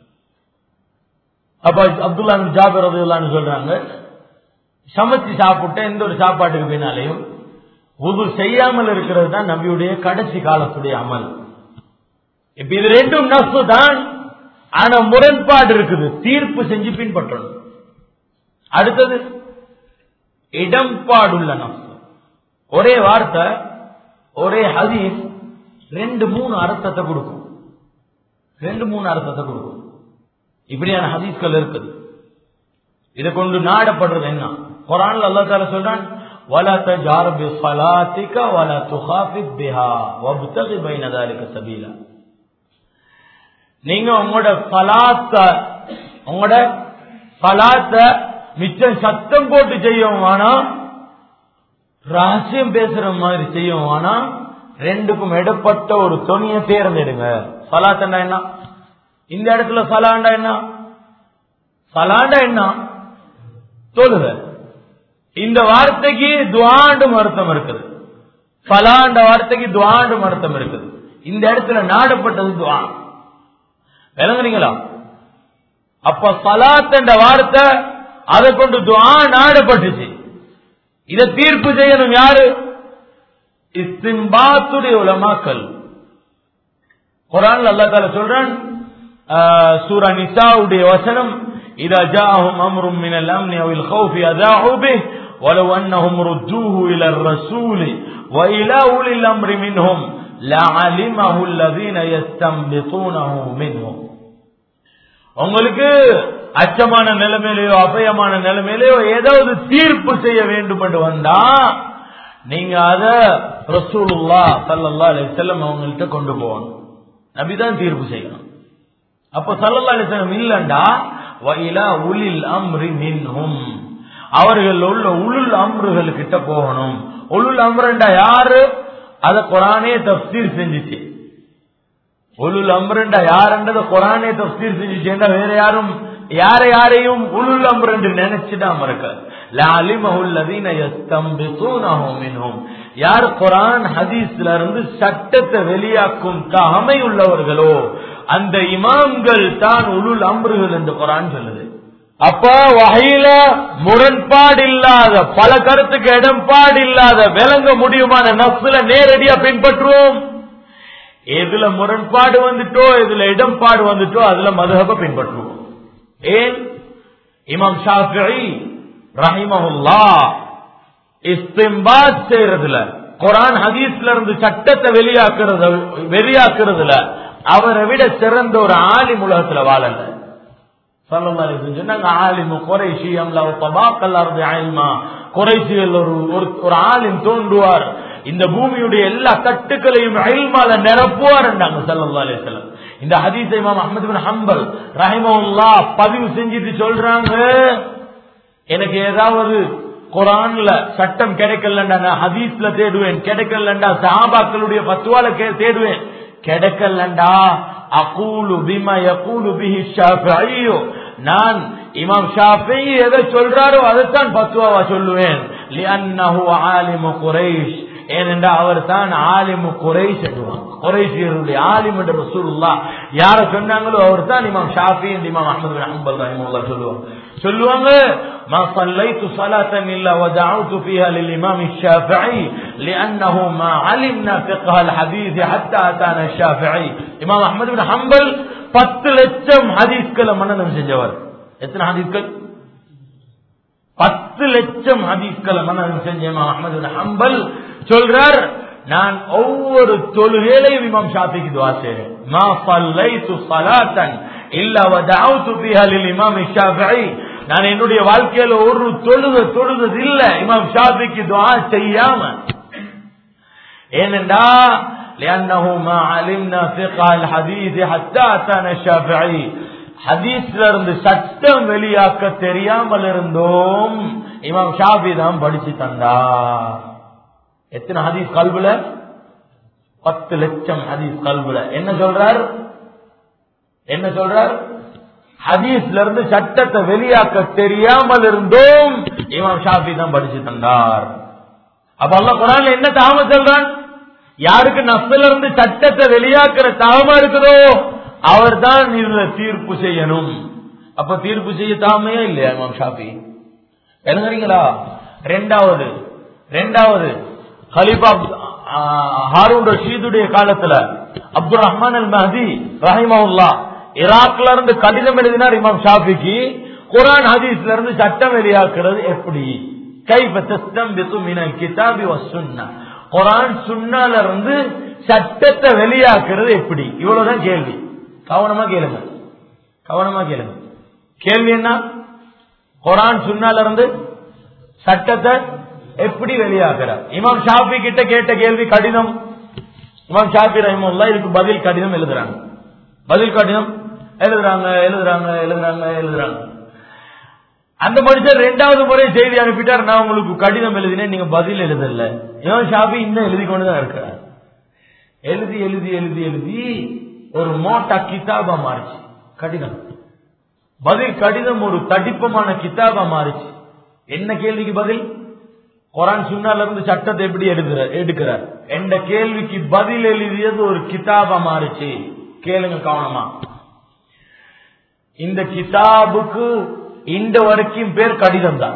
அப்ப அப்துல்லாஹ் பின் ஜாபிர் ரலியல்லாஹு அன்ஹு சொல்றாங்க, சமைச்சு சாப்பிட்ட எந்த ஒரு சாப்பாட்டுக்கு பின்னாலேயும் வுது செய்யாமல் இருக்கிறது தான் நபியுடைய கடைசி காலத்துடைய அமல். இப்ப இது ரெண்டும் நஃப்ஸ் தான், ஆனா முரண்பாடு இருக்குது. தீர்ப்பு செஞ்சு பின்பற்றணும். அடுத்தது இடம்பாடுள்ள நஃப்ஸ். ஒரே வார்த்தை ஒரே ஹதீஸ் ரெண்டு மூணு அர்த்தத்தை கொடுக்கும். ரெண்டு மூணு அர்த்தத்தை கொடுக்கும். இப்படியான ஹதீஸ்கள் இருக்குது. இதை கொண்டு நாடப்படுறது என்ன? குர்ஆன்ல அல்லாஹ் தஆலா சொல்றான், ولا تجهر بصلاتك ولا تخافت بها وابتغ بين ذلك سبيلا. நீங்க உங்களோட ஸலாத்த உங்களோட ஸலாத்த மிச்சம் சத்தம் போட்டு செய்யவும் வேணாம், ரகசியம் பேசுற மாதிரி செய்யவும் வேணாம். ரெண்டுக்கும் இடப்பட்ட ஒரு துணியை தேர்ந்தெடுங்க. ஸலாத்தண்டா என்ன? இந்த இடத்துல ஸலாண்டா என்ன? ஸலாண்டா என்ன? தொழுக. இந்த வார்த்தைக்கு துஆண்டும் அர்த்தம் இருக்குது. ஸலாண்ட வார்த்தைக்கு துஆண்டும் அர்த்தம் இருக்குது. இந்த இடத்துல நாடப்பட்டது துஆ. விளங்குறீங்களா? அப்ப ஸலாத் என்ற வார்த்தை அதை கொண்டு துஆ நாடப்பட்டுச்சு. இதை தீர்ப்பு செய்யணும் யாரு? இஸ்தின்பாத்துடைய உலமாக்கள். குர்ஆன்ல அல்லாஹ் தஆலா சொல்றான், சூரா நிசாவுடைய வசனம், இதா ஜாஅஹும் அம்ரும் மினல் அம்னி அவல் கௌஃபி அதாஉ பிஹி வலவ் அன்னஹும் ருத்தூஹு இலர் ரசூலி வ இலா உலில் அம்ரி மின்ஹும் லஅலிமஹு அல்லதீன யஸ்தம்பிதூனஹு மின்ஹும். உங்களுக்கு அச்சமான நிலைமையிலோ அபயமான நிலைமையிலோ ஏதாவது தீர்ப்பு செய்ய வேண்டும் என்று வந்தா நீங்க அத ரசூலுல்லாஹ் ஸல்லல்லாஹு அலைஹி வஸல்லம் அவங்கள்ட்ட கொண்டு போகணும். நபிதான் தீர்ப்பு செய்யணும். அப்ப ஸல்லல்லாஹு அலைஹி வஸல்லம் இல்லண்டா வ இலா உலில் அம்ரி மின்ஹும், அவர்கள் உள்ள உலுல் அம்ருகள் கிட்ட போகணும். உலுல் அம்ரண்டா யாரு? அத குர்ஆனே தஃப்சீர் செஞ்சுச்சு. உலுல் அம்ரண்டா யாருன்றத குர்ஆனே தஃப்சீர் செஞ்சுச்சுன்னா வேற யாரும் யார யாரையும் உலுல் அம்ர் என்று நினைச்சுடாம இருக்க. லஅலிமஹு அல்லதீன யஸ்தம்பிதூனஹு மின்ஹும், யார் குர்ஆன் ஹதீஸ்ல இருந்து சட்டத்தை வெளியாக்கும் தகமை உள்ளவர்களோ அந்த இமாம்கள் தான் உலுல் அம்ருகள் என்று குர்ஆன் சொல்லுது. அப்ப வஹீல முரண்பாடு இல்லாத, பல கருத்துக்கு இடம்பாடு இல்லாத, விளங்க முடியுமான நஃப்ஸ்ல நேரடியா பின்பற்றுவோம். எதுல முரண்பாடு வந்துட்டோ எதுல இடம்பாடு வந்துட்டோ அதுல மதுஹப பின்பற்றுவோம். ஏன்? இமாம் ஷாஃபிஈ ரஹிமஹுல்லாஹ் இஸ்தின்பாத் செய்யறதுல, குர்ஆன் ஹதீஸ்ல இருந்து சட்டத்தை வெளியாக்குறது வெளியாக்குறதுல அவரை விட சிறந்த ஒரு ஆலிம் உலகத்துல வாழல. ஸல்லல்லாஹு அலைஹி வஸல்லம் சொன்னாங்க ஆலிமு குறைஷி அம்லா தபாக்கல் அர்தி இல்மா. குறைஷிகள் ஒரு ஒரு ஆலிம் தோன்றுவார், இந்த பூமியுடைய எல்லா தட்டுக்களையும் இல்மால நிரப்புவார் என்றாங்க ஸல்லல்லாஹு அலைஹி வஸல்லம். இந்த ஹதீஸை இமாம் அஹ்மத் பின் ஹம்பல் ரஹிமஹுல்லாஹ் பதிவு செஞ்சிட்டு சொல்றாங்க, எனக்கு ஏதாவது குர்ஆன்ல சட்டம் கிடைக்கலண்டா நான் ஹதீஸ்ல தேடுவேன், கிடைக்கலண்டா சஹாபாக்களுடைய ஃபத்வால தேடுவேன், கிடைக்கலண்டா அகூலு பிமா யகூலு பிஹி ஷாஃபிஈ, நான் இமாம் ஷாஃபிஈ எதை சொல்றாரோ அதைத்தான் ஃபத்வாவா சொல்லுவேன். லிஅன்னஹு ஆலிமு குரைஷ், ஏனென்றா அவர் தான் ஆலிமு குரைஷ் என்றுவாங்க. குரைஷியருடைய ஆலிம் என்ற ரசூலுல்லாஹ் யார சொன்னாங்களோ அவர் தான் இமாம் ஷாஃபிஈ என்று இமாம் அஹ்மத் பின் ஹம்பல் ரஹிமஹுல்லாஹ் சொல்லுவாங்க. சொல்லுவாங்க ما صليت صلاة إلا ودعوت فيها للإمام الشافعي لأنه ما علمنا فقه الحديث حتى أتانا الشافعي. இமாம் அஹ்மத் பின் ஹம்பல் பத்து லட்சம் ஹதீஸ்களை மனனம் செஞ்சவர். எத்தனை ஹதீஸ்கள்? பத்து லட்சம் ஹதீஸ்களை மனனம் செஞ்ச இமாம் அஹ்மத் பின் ஹம்பல் சொல்றார், நான் ஒவ்வொரு தொழுகையிலையும் இமாம் ஷாஃபிக்கு துஆ செய்றேன். ما صليت صلاة إلا ودعوت فيها للإمام الشافعي, நான் என்னுடைய வாழ்க்கையில ஒரு தொழுக தொழுது இல்ல இமாம் ஷாஃபிக்கு துஆ செய்யாம. ஏனென்றா لأنه ما علمنا فقه الحديث حتى أتانا الشافعي, ஹதீஸ்ல இருந்து சட்டம் வெளியாக்க தெரியாமல் இருந்தோம், இமாம் ஷாஃபி தான் படிச்சு தந்தார். எத்தனை ஹதீஸ் கல்புல? பத்து லட்சம் ஹதீஸ் கல்புல. என்ன சொல்றார்? என்ன சொல்றார்? ஹதீஸ்ல இருந்து சட்டத்தை வெளியாக்க தெரியாமல் இருந்தோம், இமாம் ஷாஃபி தான் படிச்சு தந்தார். அப்ப அல்லாஹ் குர்ஆன்ல என்ன தாம சொல்றான்? யாருக்கு நஃப்ஸ்ல இருந்து சட்டத்தை வெளியாக்குற தாம இருக்குதோ அவர் தான் இதுல தீர்ப்பு செய்யணும். அப்ப தீர்ப்பு செய்ய தாமையா இல்லையா இமாம் ஷாஃபி? எழுதுறீங்களா? ரெண்டாவது ரெண்டாவது ஹலீஃபா ஹாரூன் ரஷீதுடைய காலத்துல அப்துல் ரஹ்மான் அல் மஹதி ரஹிமஹுல்லாஹ் ஈராக்ல இருந்து கடிதம் எழுதினார் இமாம் ஷாஃபிக்கு, குர்ஆன் ஹதீஸ்ல இருந்து சட்டம் வெளியாக்குறது எப்படி? கைஃப தஸ்தம்பிது மினல் கிதாபி வஸ் சுன்னah, குர்ஆன் சுன்னால இருந்து சட்டத்தை வெளியாக்குறது எப்படி? இவ்வளவுதான் கேள்வி. கவனமா கேளுங்க, கவனமா கேளுங்க. கேள்வி என்ன? குர்ஆன் சுன்னால இருந்து சட்டத்தை எப்படி வெளியாக்குறார்? இமாம் ஷாஃபி கிட்ட கேட்ட கேள்வி கடிதம். இமாம் ஷாஃபி ரஹிமஹுல்லாஹ் இதுக்கு பதில் கடிதம் எழுதுறாங்க. பதில் கடிதம் எழுதுறாங்க எழுதுறாங்க எழுதுறாங்க எழுதுறாங்க. அந்த மனுஷன் இரண்டாவது முறை செய்தி அனுப்பிட்டார், நான் உங்களுக்கு கடிதம் எழுதினேன், நீங்க பதில் எழுதல. இமாம் ஷாஃபி இன்னும் எழுதி கொண்டுதான் இருக்கிறார். எழுதி எழுதி எழுதி எழுதி ஒரு மோட்டா கிதாபா மாறிச்சு கடிதம். பதில் கடிதம் ஒரு தடிப்பமான கிதாபா மாறிச்சு. என்ன கேள்விக்கு பதில்? குர்ஆன் சுன்னால இருந்து சட்டத்தை எப்படி எடுக்கிறார் என்ற கேள்விக்கு பதில் எழுதியது ஒரு கிதாபா மாறிச்சு. கேளுங்க கவனமா. இந்த கிதாபுக்கு இந்த வரைக்கும் பேர் கடிதம் தான்.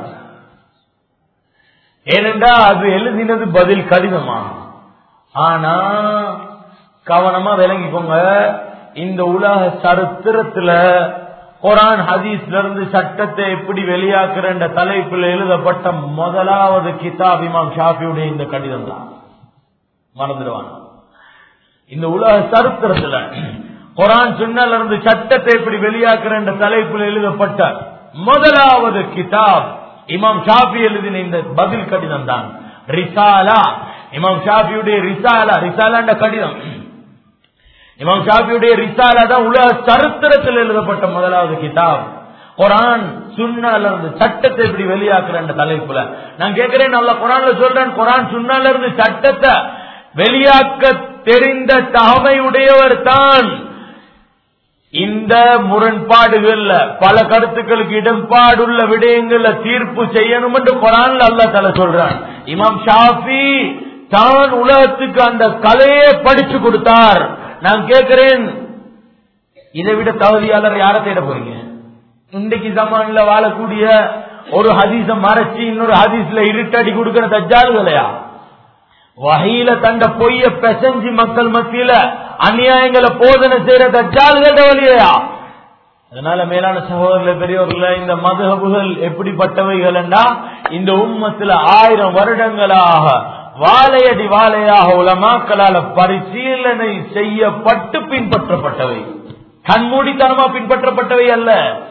ஏனென்றா அது எழுதினது பதில் கடிதமா. ஆனா கவனமா விளங்கிக்கோங்க, இந்த உலக சரித்திரத்துல குர்ஆன் ஹதீஸ்ல இருந்து சட்டத்தை எப்படி வெளியாக்குற என்ற தலைப்பில் எழுதப்பட்ட முதலாவது கிதாப் இமாம் ஷாஃபியுடைய இந்த கடிதம் தான். மறந்துடுவாங்க. இந்த உலக சரித்திரத்துல குர்ஆன் சுன்னல இருந்து சட்டத்தை எப்படி வெளியாக்குற என்ற தலைப்பில் எழுதப்பட்ட முதலாவது கிதாப் இமாம் ஷாஃபி எழுதின இந்த பதில் கடிதம் தான் ரிசாலா. இமாம் ஷாஃபியுடைய ரிசாலா, ரிசாலா என்ற கடிதம், இமாம் ஷாஃபியுடைய ரிசாலா தான் உலக சரித்திரத்தில் எழுதப்பட்ட முதலாவது கிதாப். குர்ஆன் சுன்னால இருந்து சட்டத்தை எப்படி வெளியாக்குற என்ற தலைப்புல நான் கேட்கிறேன். அல்லாஹ் குர்ஆன்ல சொல்றேன், குர்ஆன் சுன்னால இருந்து சட்டத்தை வெளியாக்க தெரிந்த தகமையுடையவர் தான் இந்த முரண்பாடுகள்ல பல கருத்துக்களுக்கு இடம்பாடுள்ள விடயங்கள்ல தீர்ப்பு செய்யணும் என்று குர்ஆன்ல அல்லாஹ் தஆலா சொல்றான். இமாம் ஷாஃபி தான் உலகத்துக்கு அந்த கலையை படிச்சு கொடுத்தார். நான் கேட்கிறேன், இதை விட தகுதியாளர் யாரை தேட போறீங்க? இன்றைக்கு ஜமான்ல வாழக்கூடிய ஒரு ஹதீஸ மறைச்சு இன்னொரு ஹதீஸ்ல இருட்டடி கொடுக்கிற தஜ்ஜால்களையா? வஹீல தண்ட பொய்ய பெசஞ்சி மக்கள் மத்தியில அநியாயங்களை போதனை செய்யற தஜ்ஜால்கள வழியா? அதனால மேலான சகோதரர்களே, பெரியவர்களே, இந்த மதுஹபுகள் எப்படிப்பட்டவைகள் என்றா இந்த உம்மத்துல ஆயிரம் வருடங்களாக வாழையடி வாழையாக உலமாக்களால பரிசீலனை செய்யப்பட்டு பின்பற்றப்பட்டவை, கண்மூடித்தனமா பின்பற்றப்பட்டவை அல்ல.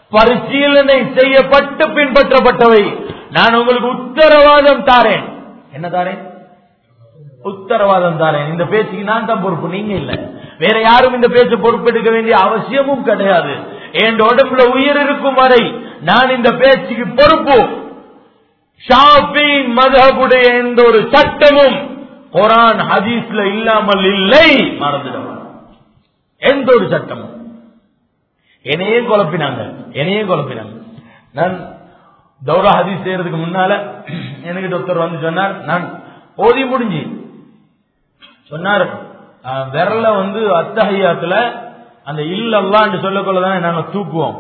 பரிசீலனை செய்யப்பட்டு பின்பற்றப்பட்டவை. நான் உங்களுக்கு உத்தரவாதம் தாரேன். என்ன தாரேன்? உத்தரவாதம் தாரேன். இந்த பேச்சுக்கு நான் தான் பொறுப்பு, நீங்க இல்ல. வேற யாரும் இந்த பேச்சு பொறுப்பெடுக்க வேண்டிய அவசியமும் கிடையாது. என் உடம்புல உயிர் இருக்கும் வரை நான் இந்த பேச்சுக்கு பொறுப்பு. ஷாஃபி மذஹபுடைய எந்த ஒரு சட்டமும் குர்ஆன் ஹதீஸ்ல இல்லாமல் இல்லை, மறந்துடுவாங்க. எந்த ஒரு சட்டமும் என்னையே குழப்பினாங்க, என்னையே குழப்பினாங்க. நான் தௌரா ஹதீஸ் செய்யறதுக்கு முன்னால எனக்கு டாக்டர் வந்து சொன்னார், நான் ஓதி முடிஞ்சு சொன்னார், விரல வந்து அத்தஹியாத்துல அந்த இல்லல்லான்னு சொல்லக்கொள்ளதானே நாங்க தூக்குவோம்.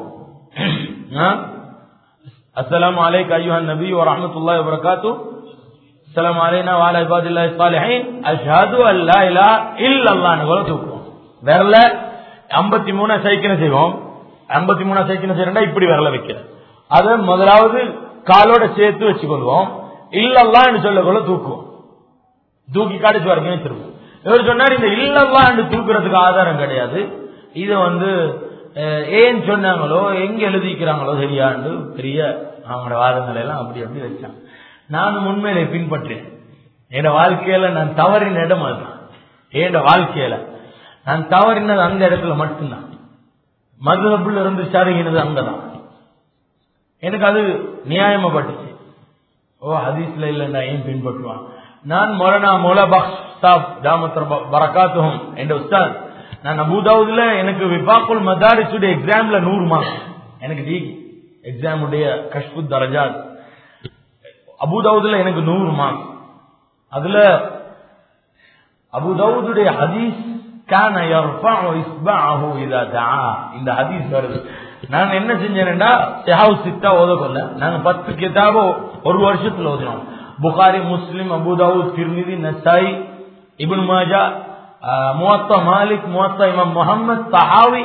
அஸ்ஸலாமு அலைக்க அய்யுஹன் நபி வ ரஹ்மத்துல்லாஹி வ பரகாத்துஹு, அஸ்ஸலாமு அலைனா வ அலா இபாதில்லாஹி ஸாலிஹீன், அஷ்ஹது அல்லா இலாஹ இல்லல்லாஹ்னு கூட தூக்குவோம். விரல ஐம்பத்தி மூணு சைக்கிள் செய்வோம். ஐம்பத்தி மூணு சைக்கிள் செய்யறா இப்படி விரல வைக்கிறேன். அதை முதலாவது காலோட சேர்த்து வச்சுக்கொள்வோம். இல்லல்லான்னு சொல்லக்கொள்ள தூக்குவோம். தூக்கி காடிச்சு வரைக்கும் வச்சிருவோம். இவர் சொன்னார், இந்த இல்லல்லான்னு தூக்குறதுக்கு ஆதாரம் கிடையாது. இத வந்து ஏன் சொன்னாங்களோ எங்க எழுதிக்கிறாங்களோ சரியாண்டு பெரிய அவங்களோட வாதங்களை எல்லாம் அப்படி அப்படி வச்சாங்க. நானும் உண்மையிலே பின்பற்றேன். என் வாழ்க்கையில நான் தவறின இடம் அதுதான். என் வாழ்க்கையில நான் தவறினது அந்த இடத்துல மட்டும்தான். மதுஹப்ல இருந்து சரிங்கினது அங்கதான். எனக்கு அது நியாயமா பட்டுச்சு. ஓ ஹதீஸ்ல இல்லைன்னா ஏன் பின்பற்றுவான். நான் மௌலானா மௌலா பக்ஷ் சாப் தாமத் பரகாத்துஹும் என்ற உஸ்தாத், நான் அபூதாவுதுல எனக்கு விபாக்குல் மதாரிசுடைய எக்ஸாம்ல நூறு மார்க், எனக்கு டி எக்ஸாம் உடைய கஷ்பு தரஜாத் அபூதாவுதுல எனக்கு நூறு மார்க். அதுல அபூதாவுதுடைய ஹதீஸ் கான யர்ஃபஉ இஸ்பஅஹு இதா தஆ, இந்த ஹதீஸ் வருது. நான் என்ன செஞ்சேன்டா ஸஹாஹ் சித்தா ஓதக்கொள்ள நாங்க பத்து கிதாபோ ஒரு வருஷத்துல ஓதினோம். புகாரி, முஸ்லிம், அபூதாவுத், திர்மிதி, நசாயி, இப்னு மாஜா, முவத்தா மாலிக், முவத்தா இமாம் முஹம்மத், தஹாவி,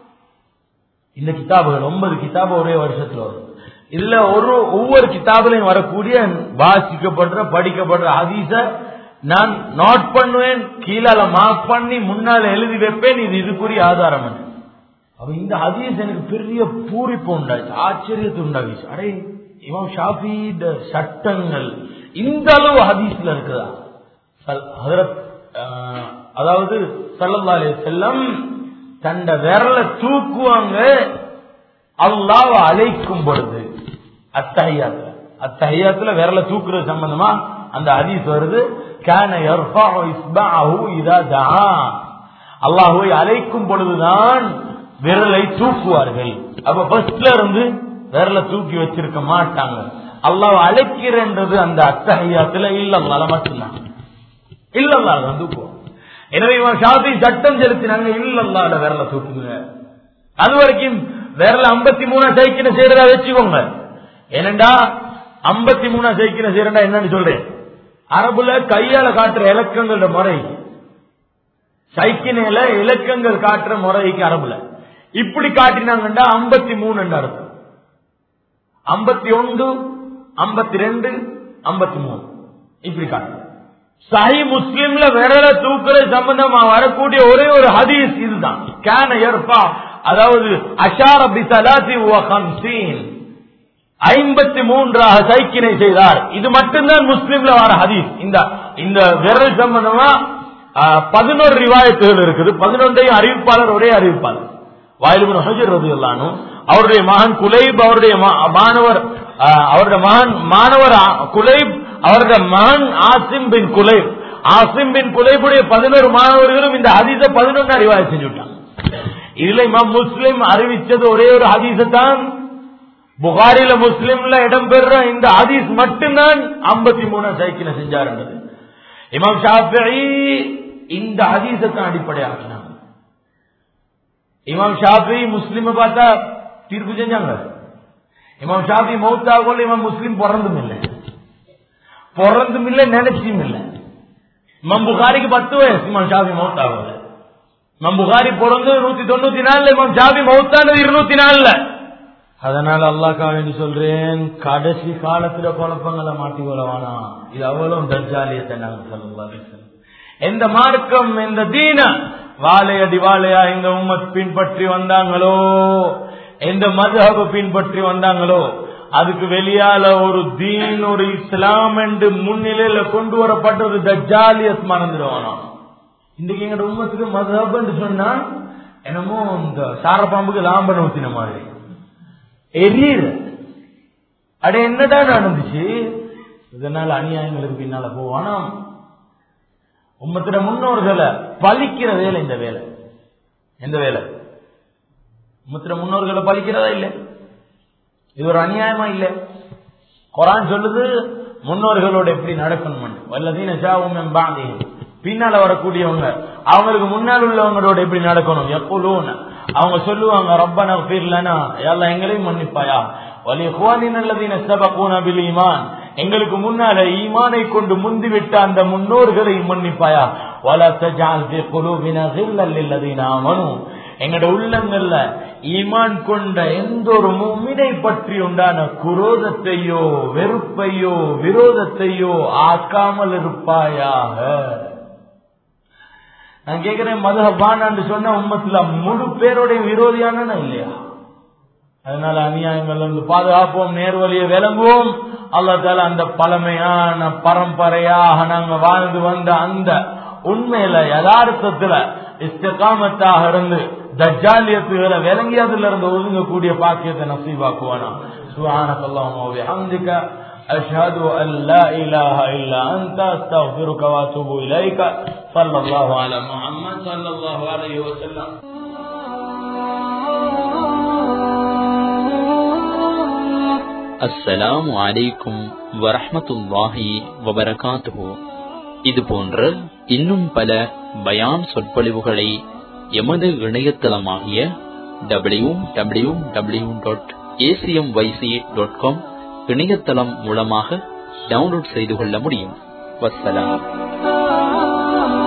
இந்த கிதாபுகள் ஒன்பது கிதாபு ஒரே வருஷத்துல வரும். இதுல ஒரு ஒவ்வொரு கிதாபுலையும் வரக்கூடிய வாசிக்கப்படுற படிக்கப்படுற ஹதீஸ நான் நோட் பண்ணுவேன், கீழால மார்க் பண்ணி முன்னால எழுதி வைப்பேன். இது இதுக்குரிய ஆதாரம். அப்ப இந்த ஹதீஸ் எனக்கு பெரிய பூரிப்பு உண்டாச்சு, ஆச்சரியத்தை உண்டாகிச்சு. அடே இமாம் ஷாஃபி சட்டங்கள் இந்த அளவு ஹதீஸ்ல இருக்குதா? ஹஜ்ரத் அதாவது ஸல்லல்லாஹு அலைஹி வஸல்லம் தண்ட விரல தூக்குவாங்க அல்லாஹ் அழைக்கும் பொழுது. அத்தஹியாத்துல அத்தஹியாத்துல விரல தூக்குறது சம்பந்தமா அந்த ஹதீஸ் வருது. கான யர்ஃபஉ இஸ்பஅஹு இதா தஆ, அல்லாஹ்வை அழைக்கும் பொழுதுதான் விரலை தூக்குவார்கள். அப்ப ஃபர்ஸ்ட்ல இருந்து விரல தூக்கி வச்சிருக்க மாட்டாங்க. அல்லாஹ் அழைக்கிறன்றது அந்த அத்தஹியாத்துல இல்லல்லாஹ் மட்டும்தான், இல்லல்லாஹ் தான் தூக்குவோம். எனவே இவன் ஷாஃபி சட்டம் செலுத்தினாங்க, இல்லல்லாஹ்ல விரல தூக்குங்க. அது வரைக்கும் விரல ஐம்பத்தி மூணா சைக்கின செய்யறதா வச்சுக்கோங்க. ஏனண்டா ஐம்பத்தி மூணா சைக்கின செய்யறா என்னன்னு சொல்றேன். அரபுல கையால காட்டுற இலக்கங்களோட முறை, சைக்கினையில இலக்கங்கள் காட்டுற முறைக்கு அரபுல இப்படி காட்டினாங்கண்டா ஐம்பத்தி மூணு அர்த்தம். ஐம்பத்தி ஒன்று, ஐம்பத்தி ரெண்டு, ஐம்பத்தி மூணு இப்படி காட்டு. சஹீஹ் முஸ்லிம்ல விரல தூக்குறது சம்பந்தமா வரக்கூடிய ஒரே ஒரு ஹதீஸ் இதுதான். கான யர்ஃபா, அதாவது அஷார பிஸலாத்தி வ ஹம்ஸீன், ஐம்பத்தி மூன்றாக சைக்கினை செய்தார். இது மட்டும்தான் முஸ்லிம்ல வர ஹதீஸ். இந்த இந்த விரல் சம்பந்தமா பதினோரு ரிவாயத்துகள் இருக்குது. பதினொன்றையும் அறிவிப்பாளர் ஒரே அறிவிப்பாளர் வாயில் இப்னு ஹுஜர் ரலியல்லாஹு அன்ஹு, அவருடைய மகன் குலைப், அவருடைய மாணவர் அவருடைய மகன் மாணவர் குலைப், அவருடைய மகன் ஆசிம் பின் குலைப். ஆசிம் பின் குலைபுடைய பதினோரு மாணவர்களும் இந்த ஹதீஸை பதினொன்னா ரிவாயத் செஞ்சுட்டாங்க. இதுல இமாம் முஸ்லிம் அறிவிச்சது ஒரே ஒரு ஹதீஸை தான். புகாரில முஸ்லிம்ல இடம்பெற இந்த ஹதீஸ் மட்டும்தான் ஐம்பத்தி மூணு சைக்கிள செஞ்சாருன்றது. இமாம் ஷாஃபிஈ இந்த ஹதீஸை தான் அடிப்படையாக்கினாங்க. இமாம் ஷாஃபிஈ முஸ்லிம் பார்த்தா தீர்ப்பு செஞ்சாங்க. இமாம் ஷாஃபிஈ மௌத்தாகல இமாம் முஸ்லிம் பிறந்தும் இல்லை, பிறந்தும் இல்லை, நினைச்சும் இல்லை. இமாம் புகாரிக்கு பத்து வயசு, இமாம் ஷாஃபிஈ மௌத்தாகல. இமாம் புகாரி பிறந்து நூத்தி தொண்ணூத்தி நாலுல, இமாம் ஷாஃபிஈ மௌத்தானது இருநூத்தி நாலுல. அதனால அல்லாஹ்க்காக வேண்டி சொல்றேன், கடைசி காலத்துல குழப்பங்களை மாட்டி கொள்ளவானா. இது அவ்வளவு தஜ்ஜாலியத்தை நாங்க சொல்லலாம். எந்த மார்க்கம் எந்த தீன வாழையடி வாழையா இந்த உம்மத் பின்பற்றி வந்தாங்களோ, எந்த மதுஹபை பின்பற்றி வந்தாங்களோ அதுக்கு வெளியால ஒரு தீன் ஒரு இஸ்லாம் என்று முன்னிலையில கொண்டு வரப்பட்ட ஒரு தஜ்ஜாலியஸ் மறந்துடுவானோ. இன்றைக்கு எங்க உம்மத்துக்கு மதுஹப் என்று சொன்னா என்னமோ இந்த சாரப்பாம்புக்கு லாம்பன் ஊத்தின மாதிரி எரியற. அட என்னதான் நடந்துச்சு? இதனால அநியாயங்களுக்கு பின்னால போவானா? உம்மத்திட முன்னோர்களை பழிக்கிற வேலை இந்த வேலை. எந்த வேலை? உம்மத்திட முன்னோர்களை பழிக்கிறதா இல்ல? இது ஒரு அநியாயமா இல்ல? குர்ஆன் சொல்லுது முன்னோர்களோட எப்படி நடக்கணும். வல்லதீன ஜாஉம் மின் பஅதிஹிம், பின்னால வரக்கூடியவங்க அவங்களுக்கு முன்னால் உள்ளவங்களோட எப்படி நடக்கணும். யக்கூலூன, அவங்க சொல்லுவாங்க ரப்பனா ஃபிர் லனா, யா அல்லாஹ் எங்களையும் மன்னிப்பாயா, வலி இஹ்வானினா அல்லதீன சபகூனா பில் ஈமான், எங்களுக்கு முன்னால ஈமானை கொண்டு முந்திவிட்ட அந்த முன்னோர்களை மன்னிப்பாயா, வலா தஜஅல் ஃபீ குலூபினா கில்லல் லில்லதீன ஆமனூ, எங்கட உள்ளங்கள்ல ஈமான் கொண்ட எந்த ஒரு முஃமினை பற்றி உண்டான குரோதத்தையோ வெறுப்பையோ விரோதத்தையோ ஆக்காமல் இருப்பாயாக. நான் கேட்கிறேன், மதுஹபான்னு சொன்ன உம்மத்துல முழு பேரோட விரோதியான இல்லையா? அதனால அநியாயங்கள் இருந்து பாதுகாப்போம், நேர்வழியை விளங்குவோம். அல்லாஹ் தஆலா அந்த பழமையான பரம்பரையாக நாங்க வாழ்ந்து வந்த அந்த உண்மையில யதார்த்தத்துல இஸ்திகாமத்தாக இருந்து தஜ்ஜாலியத்துகளை விளங்கி அதுல இருந்து ஒதுங்கக்கூடிய பாக்கியத்தை நசீபாக்குவானா. சுப்ஹானக்கல்லாஹும்ம வ பிஹம்திக அஷ்ஹது அன் லா இலாஹ இல்லா அன்த அஸ்தக்ஃபிருக வ அத்தூபு இலைக. ஸல்லல்லாஹு அலா முஹம்மத் ஸல்லல்லாஹு அலைஹி வஸல்லம். அஸ்ஸலாமு அலைக்கும் வரஹ்மத்துல்லாஹி வபரகாத்துஹு. இது போன்ற இன்னும் பல பயான் சொற்பொழிவுகளை எமது இணையதளமாகிய W W W dot A C M Y C dot com இணையதளம் மூலமாக டவுன்லோட் செய்து கொள்ள முடியும். வஸ்ஸலாம்.